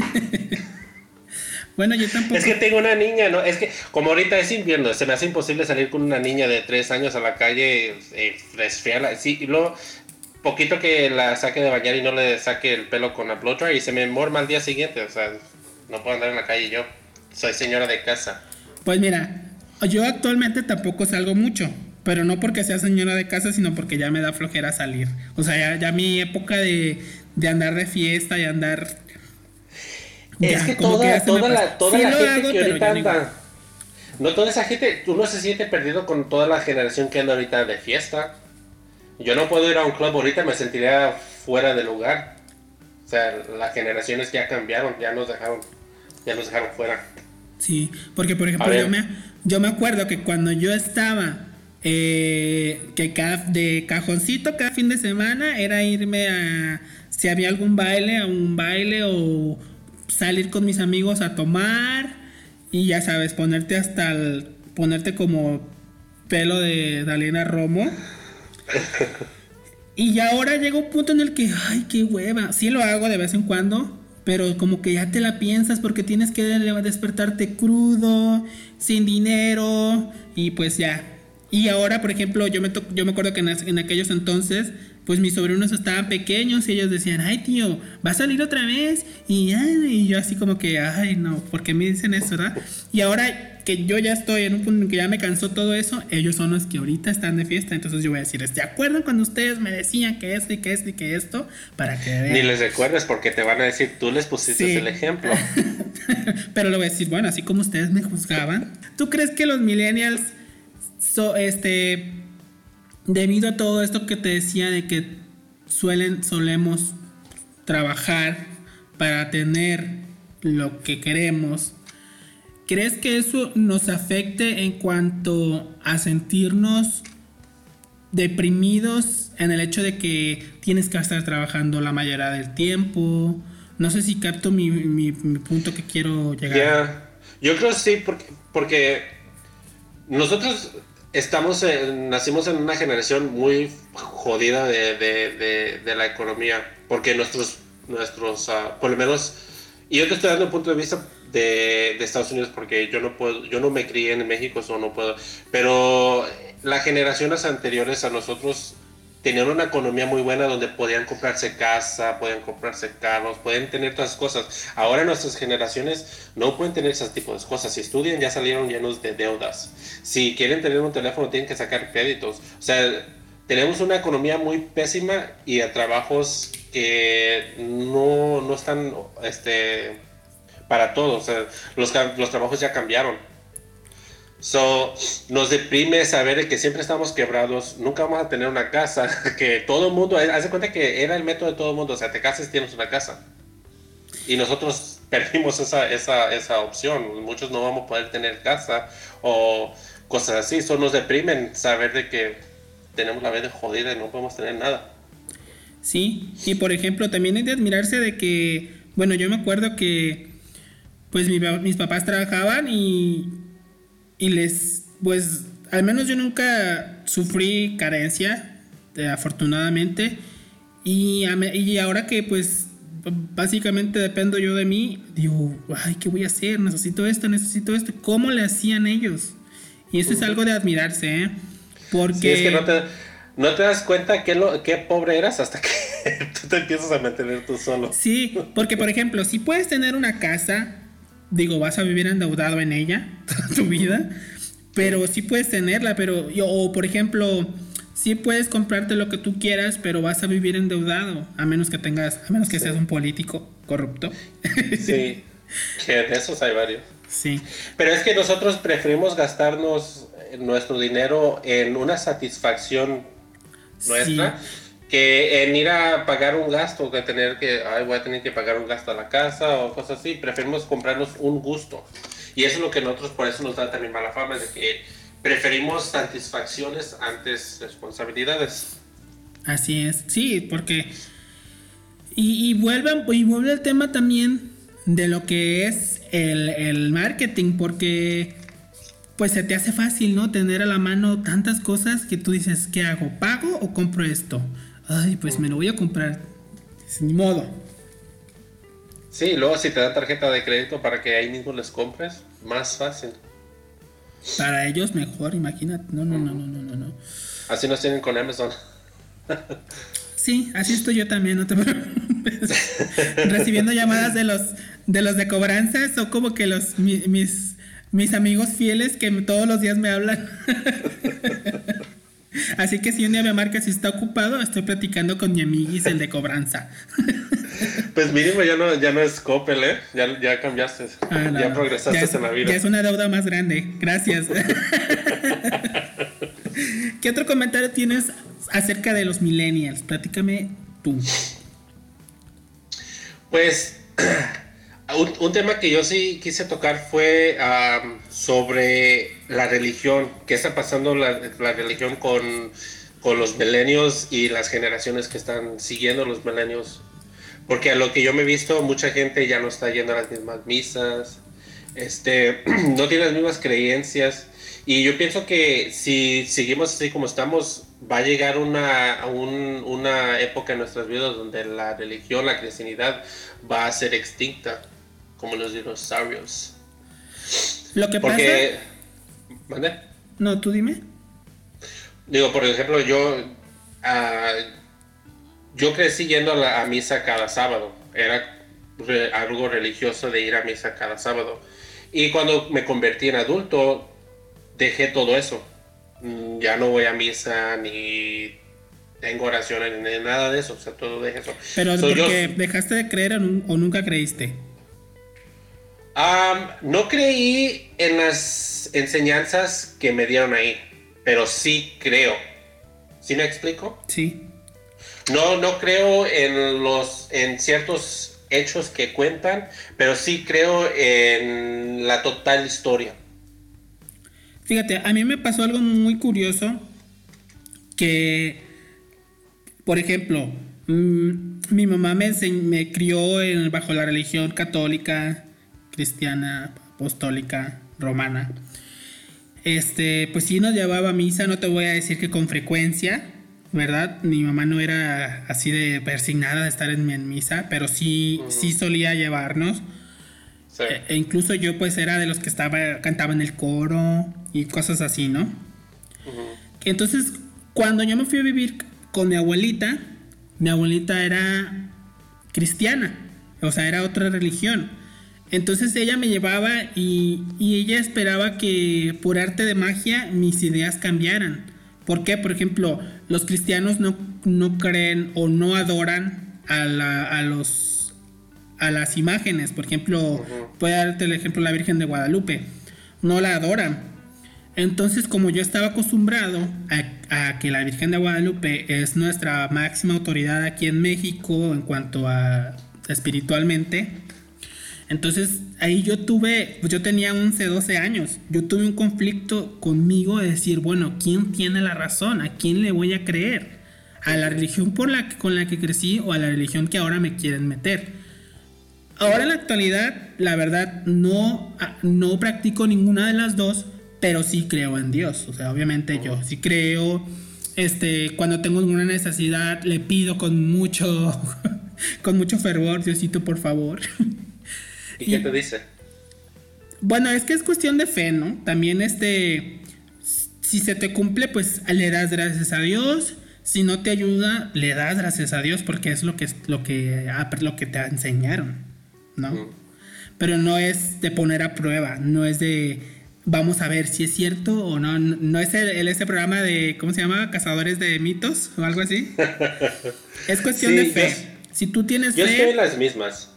S1: Bueno, yo tampoco...
S2: Es que tengo una niña, ¿no? Es que como ahorita es invierno, se me hace imposible salir con una niña de tres años a la calle, eh, resfriarla. Sí, y luego, poquito que la saque de bañar y no le saque el pelo con la blow dry y se me morma al día siguiente. O sea, no puedo andar en la calle yo. Soy señora de casa.
S1: Pues mira, yo actualmente tampoco salgo mucho, pero no porque sea señora de casa, sino porque ya me da flojera salir. O sea, ya, ya mi época de, de andar de fiesta y andar...
S2: Es
S1: ya,
S2: que
S1: como
S2: toda,
S1: que ya
S2: toda
S1: se me
S2: la,
S1: pasa.
S2: toda
S1: Sí
S2: la
S1: lo
S2: gente
S1: hago,
S2: que
S1: pero
S2: ahorita
S1: ya digo,
S2: anda... No, toda esa gente, uno se siente perdido con toda la generación que anda ahorita de fiesta. Yo no puedo ir a un club ahorita, me sentiría fuera de lugar. O sea, las generaciones ya cambiaron, ya nos dejaron, ya nos dejaron fuera.
S1: Sí, porque por ejemplo yo me, yo me acuerdo que cuando yo estaba eh, que cada, de cajoncito cada fin de semana era irme a, si había algún baile, a un baile o salir con mis amigos a tomar y ya sabes, ponerte hasta el, ponerte como pelo de Dalina Romo. Y ahora llega un punto en el que, ay, qué hueva, sí lo hago de vez en cuando, pero como que ya te la piensas porque tienes que despertarte crudo, sin dinero y pues ya. Y ahora, por ejemplo, yo me, to- yo me acuerdo que en, as- en aquellos entonces, pues mis sobrinos estaban pequeños y ellos decían, ay tío, va a salir otra vez. Y, ay, y yo así como que, ay no, ¿por qué me dicen eso, verdad? Y ahora que yo ya estoy en un punto en que ya me cansó todo eso, ellos son los que ahorita están de fiesta. Entonces yo voy a decir, ¿se acuerdan cuando ustedes me decían que esto y que esto y que esto? Para que vean.
S2: Ni les recuerdes porque te van a decir, tú les pusiste
S1: Sí.
S2: el ejemplo.
S1: Pero le voy a decir, bueno, así como ustedes me juzgaban, ¿tú crees que los millennials, so, este, debido a todo esto que te decía de que suelen, solemos trabajar para tener lo que queremos, ¿crees que eso nos afecte en cuanto a sentirnos deprimidos en el hecho de que tienes que estar trabajando la mayoría del tiempo? No sé si capto mi, mi, mi punto que quiero llegar.
S2: Yeah. Yo creo que sí, porque, porque nosotros estamos en- nacimos en una generación muy jodida de, de, de, de la economía, porque nuestros, nuestros uh, por lo menos, y yo te estoy dando un punto de vista de, de Estados Unidos, porque yo no puedo, yo no me crié en México, eso no puedo, pero las generaciones anteriores a nosotros tenían una economía muy buena donde podían comprarse casa, podían comprarse carros, pueden tener todas esas cosas. Ahora nuestras generaciones no pueden tener ese tipo de cosas. Si estudian ya salieron llenos de deudas. Si quieren tener un teléfono tienen que sacar créditos. O sea, tenemos una economía muy pésima y a trabajos que no, no están este, para todos. O sea, los, los trabajos ya cambiaron. So, nos deprime saber de que siempre estamos quebrados, nunca vamos a tener una casa, que todo el mundo, hace cuenta que era el método de todo el mundo, o sea, te casas y tienes una casa. Y nosotros perdimos esa, esa, esa opción, muchos no vamos a poder tener casa o cosas así, eso nos deprimen saber de que tenemos la vida jodida y no podemos tener nada.
S1: Sí, y por ejemplo, también es de admirarse de que, bueno, yo me acuerdo que pues mi, mis papás trabajaban y... Y les, pues, al menos yo nunca sufrí carencia, eh, afortunadamente. Y, y ahora que, pues, básicamente dependo yo de mí, digo, ay, ¿qué voy a hacer? Necesito esto, necesito esto. ¿Cómo le hacían ellos? Y eso uh-huh. es algo de admirarse, ¿eh? Porque...
S2: Sí, es que no te, no te das cuenta qué, lo, qué pobre eras hasta que tú te empiezas a mantener tú solo.
S1: Sí, porque, por ejemplo, si puedes tener una casa... Digo, vas a vivir endeudado en ella toda tu vida, pero sí puedes tenerla, pero o por ejemplo, sí puedes comprarte lo que tú quieras, pero vas a vivir endeudado, a menos que tengas, a menos que sí. seas un político corrupto.
S2: Sí, que de esos hay varios.
S1: Sí.
S2: Pero es que nosotros preferimos gastarnos nuestro dinero en una satisfacción nuestra. Sí. Que en ir a pagar un gasto, que tener que, ay, voy a tener que pagar un gasto a la casa o cosas así, preferimos comprarnos un gusto. Y eso es lo que nosotros, por eso nos da también mala fama, de que preferimos satisfacciones antes responsabilidades.
S1: Así es, sí, porque... Y, y, vuelve, y vuelve el tema también de lo que es el, el marketing, porque... Pues se te hace fácil, ¿no? Tener a la mano tantas cosas que tú dices, ¿qué hago? ¿Pago o compro esto? Ay, pues me lo voy a comprar. Pues, ni modo.
S2: Sí, luego si te dan tarjeta de crédito para que ahí mismo les compres, más fácil.
S1: Para ellos mejor, imagínate. No, no, no, no, no, no, no.
S2: Así nos tienen con Amazon.
S1: Sí, así estoy yo también, no te preocupes. Recibiendo llamadas de los de los de cobranzas o como que los mi, mis mis amigos fieles que todos los días me hablan. Así que si un día me marca si está ocupado, estoy platicando con mi amiguis, el de cobranza.
S2: Pues mínimo ya no, ya no es Coppel, ¿eh? Ya, ya cambiaste, ah, no, ya progresaste
S1: ya es,
S2: en la vida.
S1: Ya es una deuda más grande, gracias. ¿Qué otro comentario tienes acerca de los millennials? Platícame tú.
S2: Pues... Un, un tema que yo sí quise tocar fue um, sobre la religión, qué está pasando la, la religión con, con los millennials y las generaciones que están siguiendo los millennials, porque a lo que yo me he visto, mucha gente ya no está yendo a las mismas misas, este, no tiene las mismas creencias, y yo pienso que si seguimos así como estamos, va a llegar una, un, una época en nuestras vidas donde la religión, la cristianidad va a ser extinta. Como los dinosaurios.
S1: Lo que
S2: Porque,
S1: pasa...
S2: ¿Mande?
S1: No, tú dime.
S2: Digo, por ejemplo, yo... Uh, yo crecí yendo a, la, a misa cada sábado. Era re, algo religioso de ir a misa cada sábado. Y cuando me convertí en adulto, dejé todo eso. Ya no voy a misa, ni tengo oraciones, ni nada de eso. O sea, todo dejé eso.
S1: Pero so, porque yo, dejaste de creer o, o nunca creíste.
S2: Um, no creí en las enseñanzas que me dieron ahí, pero sí creo. ¿Sí me explico?
S1: Sí.
S2: No, no creo en los en ciertos hechos que cuentan, pero sí creo en la total historia.
S1: Fíjate, a mí me pasó algo muy curioso que, por ejemplo, mmm, mi mamá me, enseñ- me crió en, bajo la religión católica, cristiana, apostólica, romana. Este, pues sí nos llevaba a misa, no te voy a decir que con frecuencia, ¿verdad? Mi mamá no era así de persignada de estar en, en misa, pero sí, uh-huh. sí solía llevarnos. Sí. E, e incluso yo pues era de los que estaba, cantaba en el coro y cosas así, ¿no? Uh-huh. Entonces, cuando yo me fui a vivir con mi abuelita, mi abuelita era cristiana, o sea, era otra religión. Entonces ella me llevaba y, y ella esperaba que por arte de magia mis ideas cambiaran. ¿Por qué? Por ejemplo, los cristianos no, no creen o no adoran a, la, a los a las imágenes. Por ejemplo, uh-huh. voy a darte el ejemplo de la Virgen de Guadalupe. No la adoran. Entonces, como yo estaba acostumbrado a, a que la Virgen de Guadalupe es nuestra máxima autoridad aquí en México en cuanto a espiritualmente, entonces ahí yo tuve, pues yo tenía once, doce años, yo tuve un conflicto conmigo de decir, bueno, ¿quién tiene la razón? ¿A quién le voy a creer? ¿A la religión por la que, con la que crecí o a la religión que ahora me quieren meter? Ahora en la actualidad, la verdad, no, no practico ninguna de las dos, pero sí creo en Dios. O sea, obviamente yo sí creo, este, cuando tengo alguna necesidad le pido con mucho, con mucho fervor, Diosito, por favor.
S2: ¿Y qué te dice?
S1: Bueno, es que es cuestión de fe, ¿no? También este, si se te cumple, pues le das gracias a Dios. Si no te ayuda, le das gracias a Dios porque es lo que, lo que, lo que te enseñaron, ¿no? Mm. Pero no es de poner a prueba, no es de vamos a ver si es cierto o no. No es el, el ese programa de, ¿cómo se llama? Cazadores de mitos o algo así. Es cuestión sí, de fe. Yo, si tú tienes
S2: yo
S1: fe...
S2: Yo estoy en las mismas.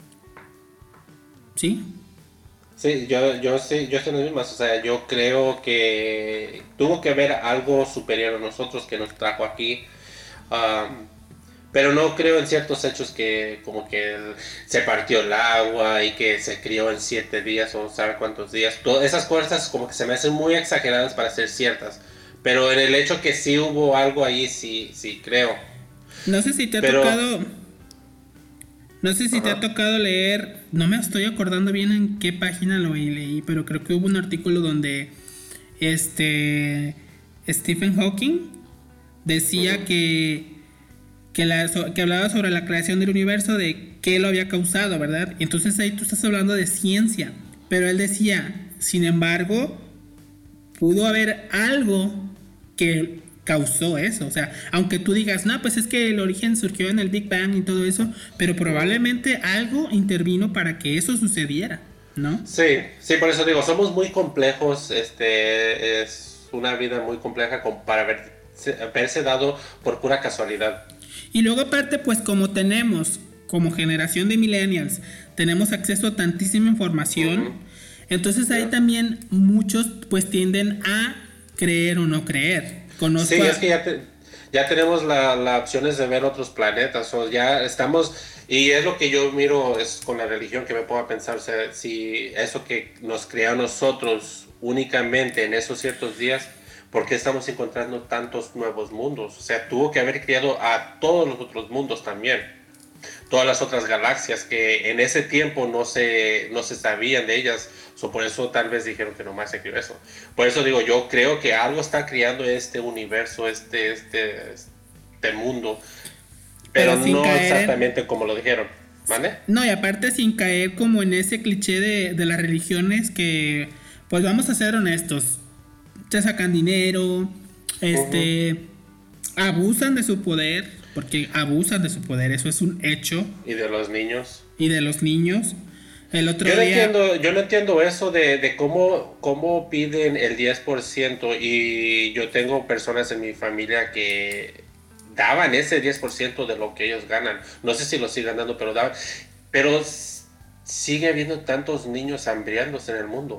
S1: ¿Sí?
S2: Sí, yo, yo, sí, yo estoy en las mismas. O sea, yo creo que tuvo que haber algo superior a nosotros que nos trajo aquí. Um, pero no creo en ciertos hechos que como que se partió el agua y que se crió en siete días o sabe cuántos días. Todas esas cosas como que se me hacen muy exageradas para ser ciertas. Pero en el hecho que sí hubo algo ahí, sí, sí creo.
S1: No sé si te ha pero, tocado... No sé si uh-huh. te ha tocado leer, no me estoy acordando bien en qué página lo leí, pero creo que hubo un artículo donde este Stephen Hawking decía uh-huh. que, que, la, que hablaba sobre la creación del universo, de qué lo había causado, ¿verdad? Y entonces ahí tú estás hablando de ciencia, pero él decía, sin embargo, pudo haber algo que causó eso, o sea, aunque tú digas, no, pues es que el origen surgió en el Big Bang y todo eso, pero probablemente algo intervino para que eso sucediera, ¿no?
S2: Sí, sí, por eso digo, somos muy complejos, este, es una vida muy compleja para haber, haberse dado por pura casualidad.
S1: Y luego aparte, pues como tenemos, como generación de millennials, tenemos acceso a tantísima información, uh-huh. entonces ahí yeah. también muchos pues tienden a creer o no creer. Conozco
S2: sí,
S1: a...
S2: es que ya, te, ya tenemos las la opciones de ver otros planetas, o ya estamos, y es lo que yo miro es con la religión que me pongo a pensar, o sea, si eso que nos creó a nosotros únicamente en esos ciertos días, ¿por qué estamos encontrando tantos nuevos mundos? O sea, tuvo que haber creado a todos los otros mundos también, todas las otras galaxias que en ese tiempo no se, no se sabían de ellas. So, por eso tal vez dijeron que nomás se creó eso. Por eso digo, yo creo que algo está creando este universo, este, este, este mundo. Pero, pero no exactamente en... como lo dijeron. ¿Vale?
S1: No, y aparte sin caer como en ese cliché de, de las religiones que, pues vamos a ser honestos, te sacan dinero, este, uh-huh. abusan de su poder, porque abusan de su poder, eso es un hecho.
S2: Y de los niños.
S1: Y de los niños. El otro
S2: yo, no
S1: día...
S2: entiendo, yo no entiendo eso de, de cómo, cómo piden el diez por ciento y yo tengo personas en mi familia que daban ese diez por ciento de lo que ellos ganan. No sé si lo sigan dando, pero daban. Pero sigue habiendo tantos niños hambriándose en el mundo.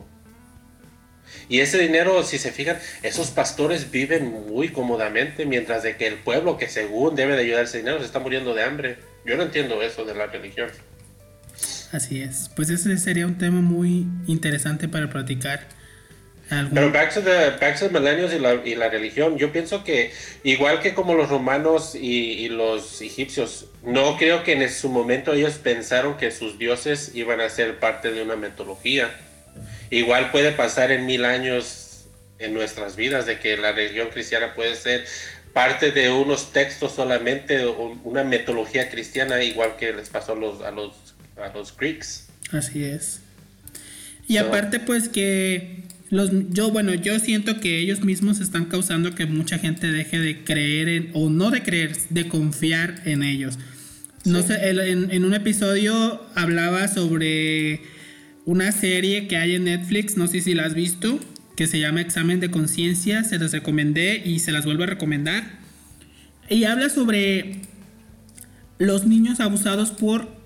S2: Y ese dinero, si se fijan, esos pastores viven muy cómodamente, mientras de que el pueblo que según debe de ayudar ese dinero se está muriendo de hambre. Yo no entiendo eso de la religión.
S1: Así es, pues ese sería un tema muy interesante para platicar. ¿Algún?
S2: Pero back to the, back to the millennials y la, y la religión, yo pienso que igual que como los romanos y, y los egipcios, no creo que en su momento ellos pensaron que sus dioses iban a ser parte de una mitología. Igual puede pasar en mil años en nuestras vidas de que la religión cristiana puede ser parte de unos textos solamente, una mitología cristiana, igual que les pasó a los, a los a los Greeks.
S1: Así es. Y so, aparte pues que los yo bueno, yo siento que ellos mismos están causando que mucha gente deje de creer en, o no de creer, de confiar en ellos. No sí. sé, el, en, en un episodio hablaba sobre una serie que hay en Netflix, no sé si la has visto, que se llama Examen de Conciencia, se las recomendé y se las vuelvo a recomendar. Y habla sobre los niños abusados por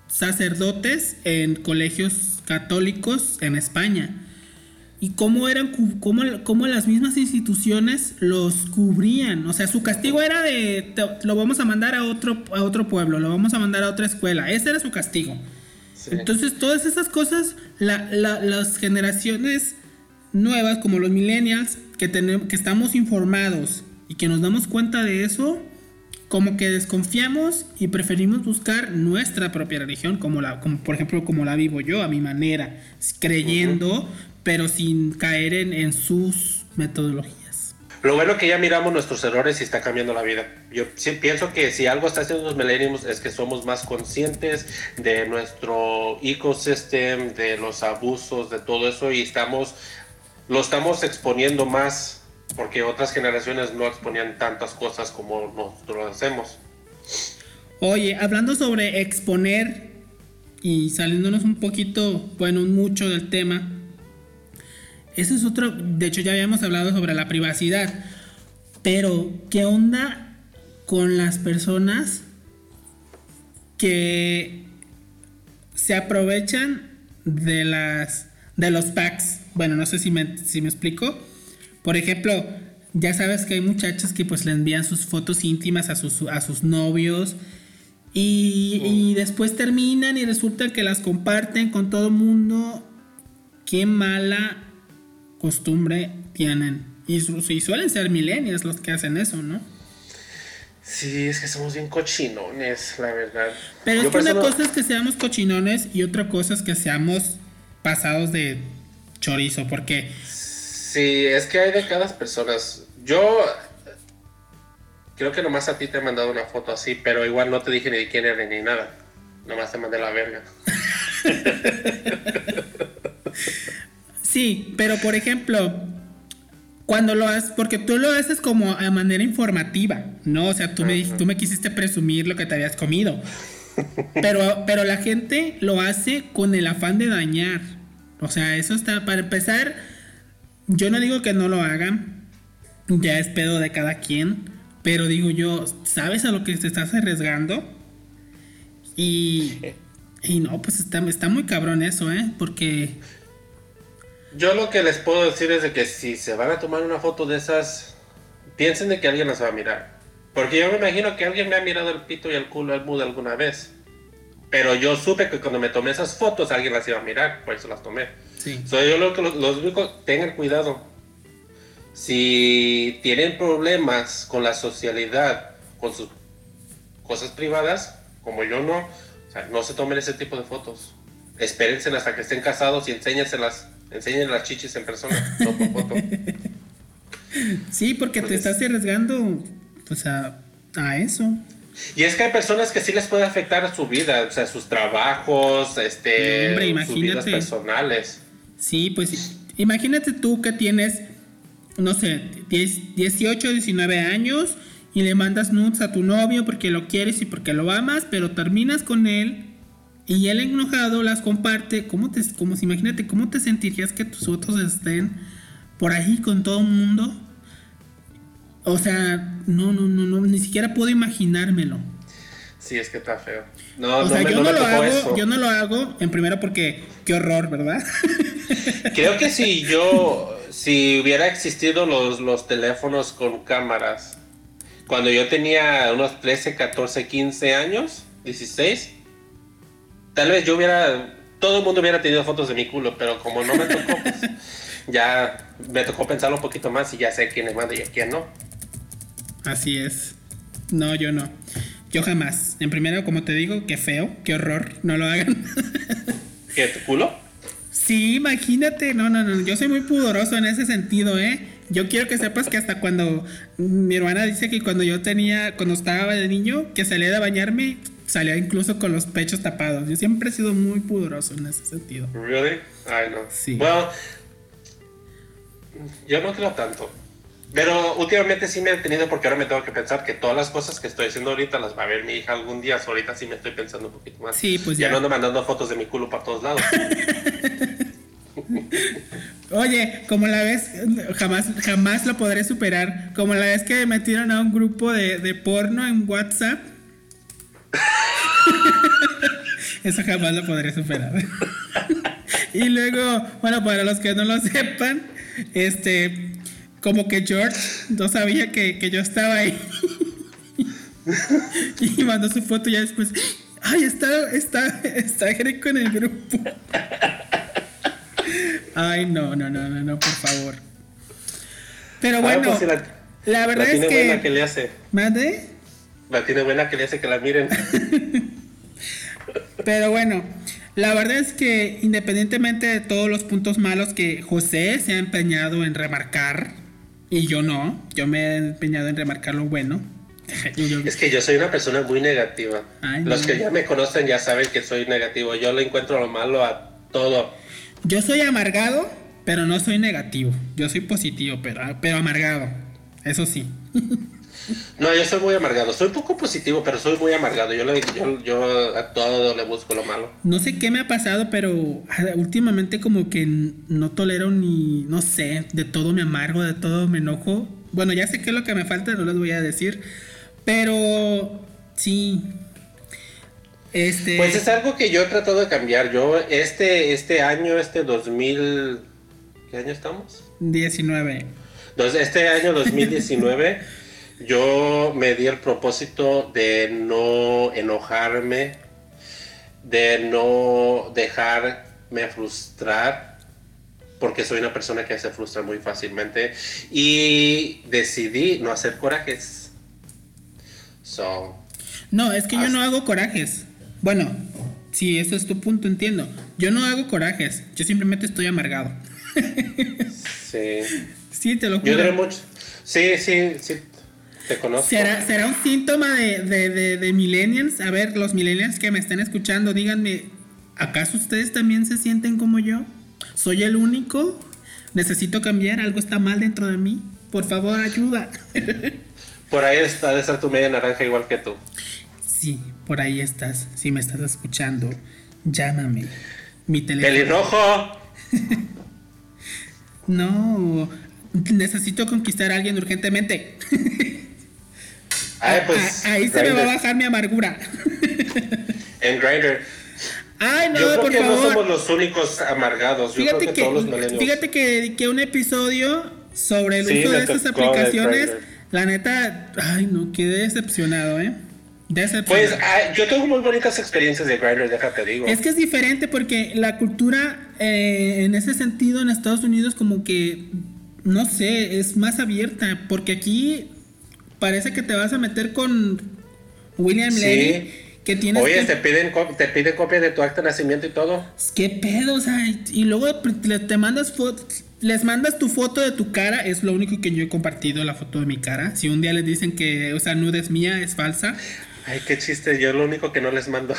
S1: sacerdotes en colegios católicos en España. Y cómo eran, cómo, cómo las mismas instituciones los cubrían. O sea, su castigo era de, te, lo vamos a mandar a otro, a otro pueblo, lo vamos a mandar a otra escuela. Ese era su castigo. Sí. Entonces, todas esas cosas, la, la, las generaciones nuevas, como los millennials, que, tenemos, que estamos informados y que nos damos cuenta de eso, como que desconfiamos y preferimos buscar nuestra propia religión, como la, como, por ejemplo, como la vivo yo, a mi manera, creyendo, uh-huh. pero sin caer en, en sus metodologías.
S2: Lo bueno que ya miramos nuestros errores y está cambiando la vida. Yo sí pienso que si algo está haciendo los millennials es que somos más conscientes de nuestro ecosistema, de los abusos, de todo eso, y estamos, lo estamos exponiendo más, porque otras generaciones no exponían tantas cosas como nosotros lo hacemos.
S1: Oye, hablando sobre exponer y saliéndonos un poquito, bueno, mucho del tema, ese es otro, de hecho ya habíamos hablado sobre la privacidad, pero ¿qué onda con las personas que se aprovechan de las de los packs? Bueno, no sé si me, si me explico. Por ejemplo, ya sabes que hay muchachas que pues le envían sus fotos íntimas a sus, a sus novios y, oh. y después terminan y resulta que las comparten con todo el mundo. Qué mala costumbre tienen. Y, y suelen ser millennials los que hacen eso, ¿no?
S2: Sí, es que somos bien cochinones, la verdad.
S1: Pero
S2: Yo
S1: es que una
S2: no...
S1: cosa es que seamos cochinones y otra cosa es que seamos pasados de chorizo, porque...
S2: Sí, es que hay de cada persona. Yo creo que nomás a ti te he mandado una foto así, pero igual no te dije ni de quién era ni nada. Nomás te mandé la verga.
S1: Sí, pero por ejemplo, cuando lo haces, porque tú lo haces como a manera informativa, ¿no? O sea, tú, uh-huh. me, tú me quisiste presumir lo que te habías comido. Pero, pero la gente lo hace con el afán de dañar. O sea, eso está, para empezar... Yo no digo que no lo hagan, ya es pedo de cada quien, pero digo yo, ¿sabes a lo que te estás arriesgando? Y, y no, pues está, está muy cabrón eso, ¿eh? Porque...
S2: Yo lo que les puedo decir es de que si se van a tomar una foto de esas, piensen de que alguien las va a mirar. Porque yo me imagino que alguien me ha mirado el pito y el culo al mudo alguna vez. Pero yo supe que cuando me tomé esas fotos alguien las iba a mirar, por eso las tomé.
S1: Sí.
S2: So, yo lo que los, los digo, tengan cuidado. Si tienen problemas con la socialidad, con sus cosas privadas, como yo no, o sea, no se tomen ese tipo de fotos. Espérense hasta que estén casados y enséñenselas, enseñen las chichis en persona, no por foto.
S1: Sí, porque Entonces, te estás arriesgando pues a, a eso.
S2: Y es que hay personas que sí les puede afectar a su vida, o sea, sus trabajos, este,
S1: Hombre,
S2: sus vidas personales.
S1: Sí, pues imagínate tú que tienes, no sé, diez, dieciocho, diecinueve años y le mandas nudes a tu novio porque lo quieres y porque lo amas, pero terminas con él y él enojado las comparte. ¿Cómo te, como si, imagínate, cómo te sentirías que tus fotos estén por ahí con todo el mundo? O sea, no, no, no, no, ni siquiera puedo imaginármelo.
S2: Sí, es que está feo. No,
S1: o
S2: no
S1: sea,
S2: me,
S1: yo
S2: no,
S1: no
S2: me
S1: lo hago,
S2: eso.
S1: yo no lo hago, en primero porque qué horror, ¿verdad?
S2: Creo que si yo, si hubiera existido los, los teléfonos con cámaras, cuando yo tenía unos trece, catorce, quince años, dieciséis, tal vez yo hubiera, todo el mundo hubiera tenido fotos de mi culo, pero como no me tocó, pues ya me tocó pensarlo un poquito más y ya sé quién le manda y a quién no.
S1: Así es. No, yo no. Yo jamás. En primero, como te digo, qué feo, qué horror, no lo hagan.
S2: ¿Qué, tu culo?
S1: Sí, imagínate. No, no, no. Yo soy muy pudoroso en ese sentido, ¿eh? Yo quiero que sepas que hasta cuando mi hermana dice que cuando yo tenía, cuando estaba de niño, que salía de bañarme, salía incluso con los pechos tapados. Yo siempre he sido muy pudoroso en ese sentido.
S2: ¿Really? Ay, no.
S1: Sí.
S2: Bueno, yo no creo tanto. Pero últimamente sí me he detenido porque ahora me tengo que pensar que todas las cosas que estoy haciendo ahorita las va a ver mi hija algún día. So, ahorita sí me estoy pensando un poquito más.
S1: Sí, pues ya.
S2: Ya no ando mandando fotos de mi culo para todos lados.
S1: Oye, como la vez, jamás, jamás lo podré superar. Como la vez que me metieron a un grupo de, de porno en WhatsApp. Eso jamás lo podré superar. Y luego, bueno, para los que no lo sepan, este, como que George no sabía que, que yo estaba ahí. Y mandó su foto ya después. Ay, está, está, está Greco en el grupo. Ay, no, no, no, no, no, por favor. Pero bueno, ah, pues si la, la verdad la
S2: tiene
S1: es que...
S2: buena que le hace.
S1: ¿Mande?
S2: La tiene buena que le hace que la miren.
S1: Pero bueno, la verdad es que independientemente de todos los puntos malos que José se ha empeñado en remarcar, y yo no, yo me he empeñado en remarcar lo bueno.
S2: Es que yo soy una persona muy negativa. Ay, no. Los que ya me conocen ya saben que soy negativo. Yo le encuentro lo malo a todo.
S1: Yo soy amargado, pero no soy negativo. Yo soy positivo, pero, pero amargado. Eso sí.
S2: No, yo soy muy amargado. Soy un poco positivo, pero soy muy amargado. Yo, le, yo, yo a todo le busco lo malo.
S1: No sé qué me ha pasado, pero últimamente como que no tolero ni... No sé, de todo me amargo, de todo me enojo. Bueno, ya sé qué es lo que me falta, no les voy a decir. Pero sí. Este...
S2: Pues es algo que yo he tratado de cambiar. Yo este, este año, este dos mil... ¿Qué año estamos?
S1: diecinueve.
S2: Entonces, este año dos mil diecinueve... Yo me di el propósito de no enojarme, de no dejarme frustrar, porque soy una persona que se frustra muy fácilmente, y decidí no hacer corajes. So,
S1: no, es que hasta... yo no hago corajes. Bueno, si ese es tu punto, entiendo. Yo no hago corajes, yo simplemente estoy amargado.
S2: Sí.
S1: Sí, te lo juro.
S2: Yo diré mucho. Sí, sí, sí. Te conozco.
S1: ¿Será, ¿Será un síntoma de, de, de, de millennials? A ver, los millennials que me estén escuchando, díganme, ¿acaso ustedes también se sienten como yo? ¿Soy el único? ¿Necesito cambiar? ¿Algo está mal dentro de mí? Por favor, ayuda.
S2: Por ahí está de ser tu media naranja igual que tú.
S1: Sí, por ahí estás. Si me estás escuchando, llámame. Mi teléfono.
S2: ¡Pelirrojo!
S1: No, necesito conquistar a alguien urgentemente.
S2: Ay, pues,
S1: a, ahí Grindr. Se me va a bajar mi amargura.
S2: En Grindr.
S1: Ay, no,
S2: Yo creo
S1: por
S2: que
S1: favor.
S2: No somos los únicos amargados. Yo
S1: fíjate
S2: creo que,
S1: que
S2: todos los millennials.
S1: Fíjate que dediqué un episodio sobre el sí, uso de estas aplicaciones. La neta, ay, no, quedé decepcionado, ¿eh? Decepcionado.
S2: Pues ah, yo tengo muy bonitas experiencias de Grindr, déjate digo.
S1: Es que es diferente porque la cultura eh, en ese sentido en Estados Unidos como que, no sé, es más abierta. Porque aquí parece que te vas a meter con William sí. Levy, que tienes
S2: Oye,
S1: que...
S2: te piden te piden copia de tu acta de nacimiento y todo.
S1: ¿Qué pedo? O sea, y luego te mandas fotos, les mandas tu foto de tu cara, es lo único que yo he compartido, la foto de mi cara. Si un día les dicen que, o sea, nude es mía, es falsa.
S2: Ay, qué chiste, yo lo único que no les mando.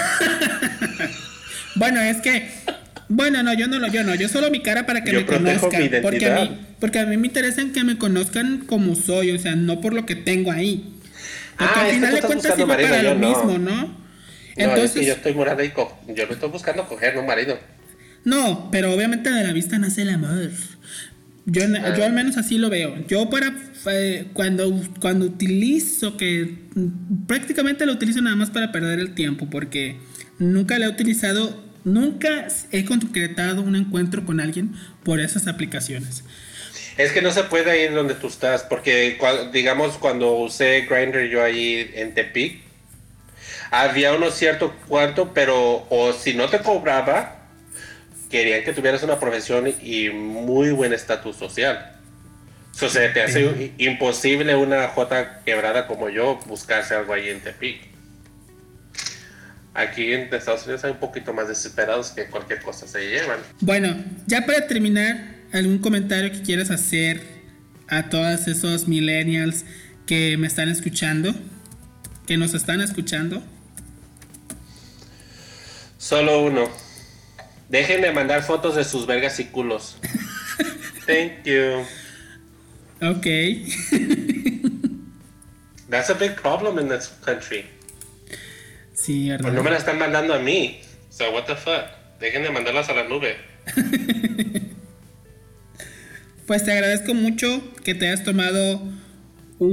S1: Bueno, es que bueno, no, yo no lo, yo no, yo solo mi cara para que yo me conozcan, porque a mí, porque a mí me interesa que me conozcan como soy, o sea, no por lo que tengo ahí. Porque ah, al final de cuentas sirve para lo no. mismo, ¿no?
S2: Entonces, no, es que yo estoy morada y co- yo no estoy buscando coger, no marido.
S1: No, pero obviamente de la vista nace el amor. Yo, ah. yo al menos así lo veo. Yo para eh, cuando, cuando utilizo, que prácticamente lo utilizo nada más para perder el tiempo, porque nunca lo he utilizado, nunca he concretado un encuentro con alguien por esas aplicaciones.
S2: Es que no se puede ir donde tú estás, porque digamos cuando usé Grindr yo ahí en Tepic, había uno cierto cuarto, pero o si no te cobraba, querían que tuvieras una profesión y muy buen estatus social. O sea, te hace imposible una jota quebrada como yo buscarse algo ahí en Tepic. Aquí en Estados Unidos hay un poquito más desesperados que cualquier cosa se llevan.
S1: Bueno, ya para terminar, ¿algún comentario que quieras hacer a todos esos millennials que me están escuchando? Que nos están escuchando.
S2: Solo uno. Dejen de mandar fotos de sus vergas y culos. Thank you.
S1: Ok.
S2: That's a big problem in this country.
S1: Sí, verdad.
S2: Pues no me la están mandando a mí. So what the fuck. Dejen de mandarlas a la nube.
S1: Pues te agradezco mucho que te hayas tomado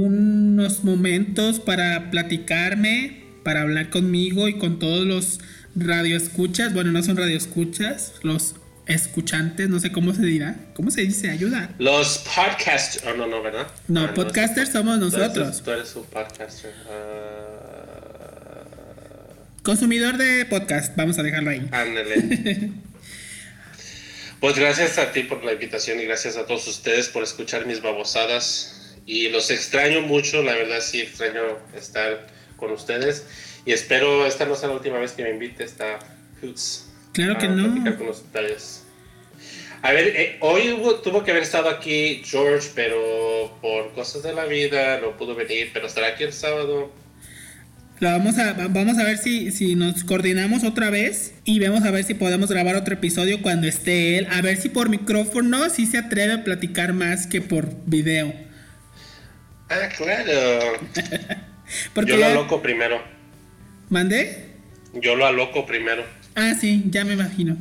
S1: unos momentos para platicarme, para hablar conmigo y con todos los radioescuchas, bueno, no son radioescuchas, los escuchantes, no sé cómo se dirá. ¿Cómo se dice? Ayuda.
S2: Los podcasters. Oh, no, no, ¿verdad?
S1: No,
S2: ah,
S1: podcasters no, somos nosotros.
S2: Tú eres un podcaster. Uh...
S1: Consumidor de podcast, vamos a dejarlo ahí.
S2: Ándale. Pues gracias a ti por la invitación y gracias a todos ustedes por escuchar mis babosadas. Y los extraño mucho, la verdad sí extraño estar con ustedes. Y espero esta no sea la última vez que me invite esta Hoots.
S1: Claro que
S2: a
S1: no.
S2: platicar con ustedes. A ver, eh, hoy hubo, tuvo que haber estado aquí George, pero por cosas de la vida no pudo venir, pero estará aquí el sábado.
S1: Lo vamos a, vamos a ver si, si nos coordinamos otra vez y vamos a ver si podemos grabar otro episodio cuando esté él. A ver si por micrófono sí se atreve a platicar más que por video.
S2: Ah, claro.
S1: Porque
S2: Yo lo
S1: ya...
S2: aloco primero.
S1: ¿Mandé?
S2: Yo lo aloco primero.
S1: Ah, sí, ya me imagino.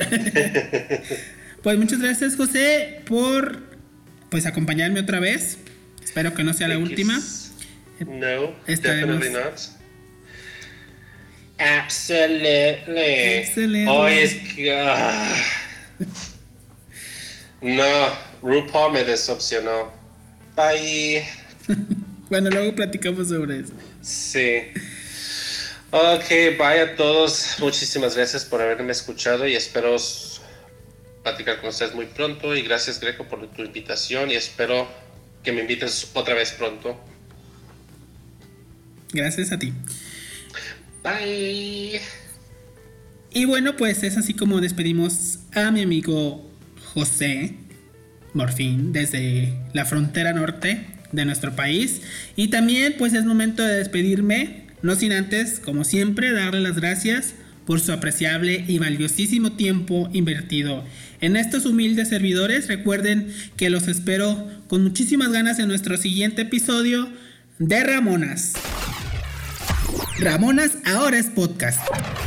S1: Pues muchas gracias, José, por pues acompañarme otra vez. Espero que no sea la
S2: Thank
S1: última.
S2: No,
S1: Estaremos...
S2: definitely not. Absolutely.
S1: Excelente.
S2: Hoy es que... ah. No, RuPaul me decepcionó. Bye.
S1: Bueno, luego platicamos sobre eso.
S2: Sí. Ok, bye a todos. Muchísimas gracias por haberme escuchado y espero platicar con ustedes muy pronto. Y gracias, Greco, por tu invitación y espero que me invites otra vez pronto.
S1: Gracias a ti.
S2: Bye.
S1: Y bueno, pues es así como despedimos a mi amigo José Morfín desde la frontera norte de nuestro país. Y también pues es momento de despedirme, no sin antes, como siempre, darle las gracias por su apreciable y valiosísimo tiempo invertido en estos humildes servidores. Recuerden que los espero con muchísimas ganas en nuestro siguiente episodio de Ramonas. Ramonas ahora es podcast.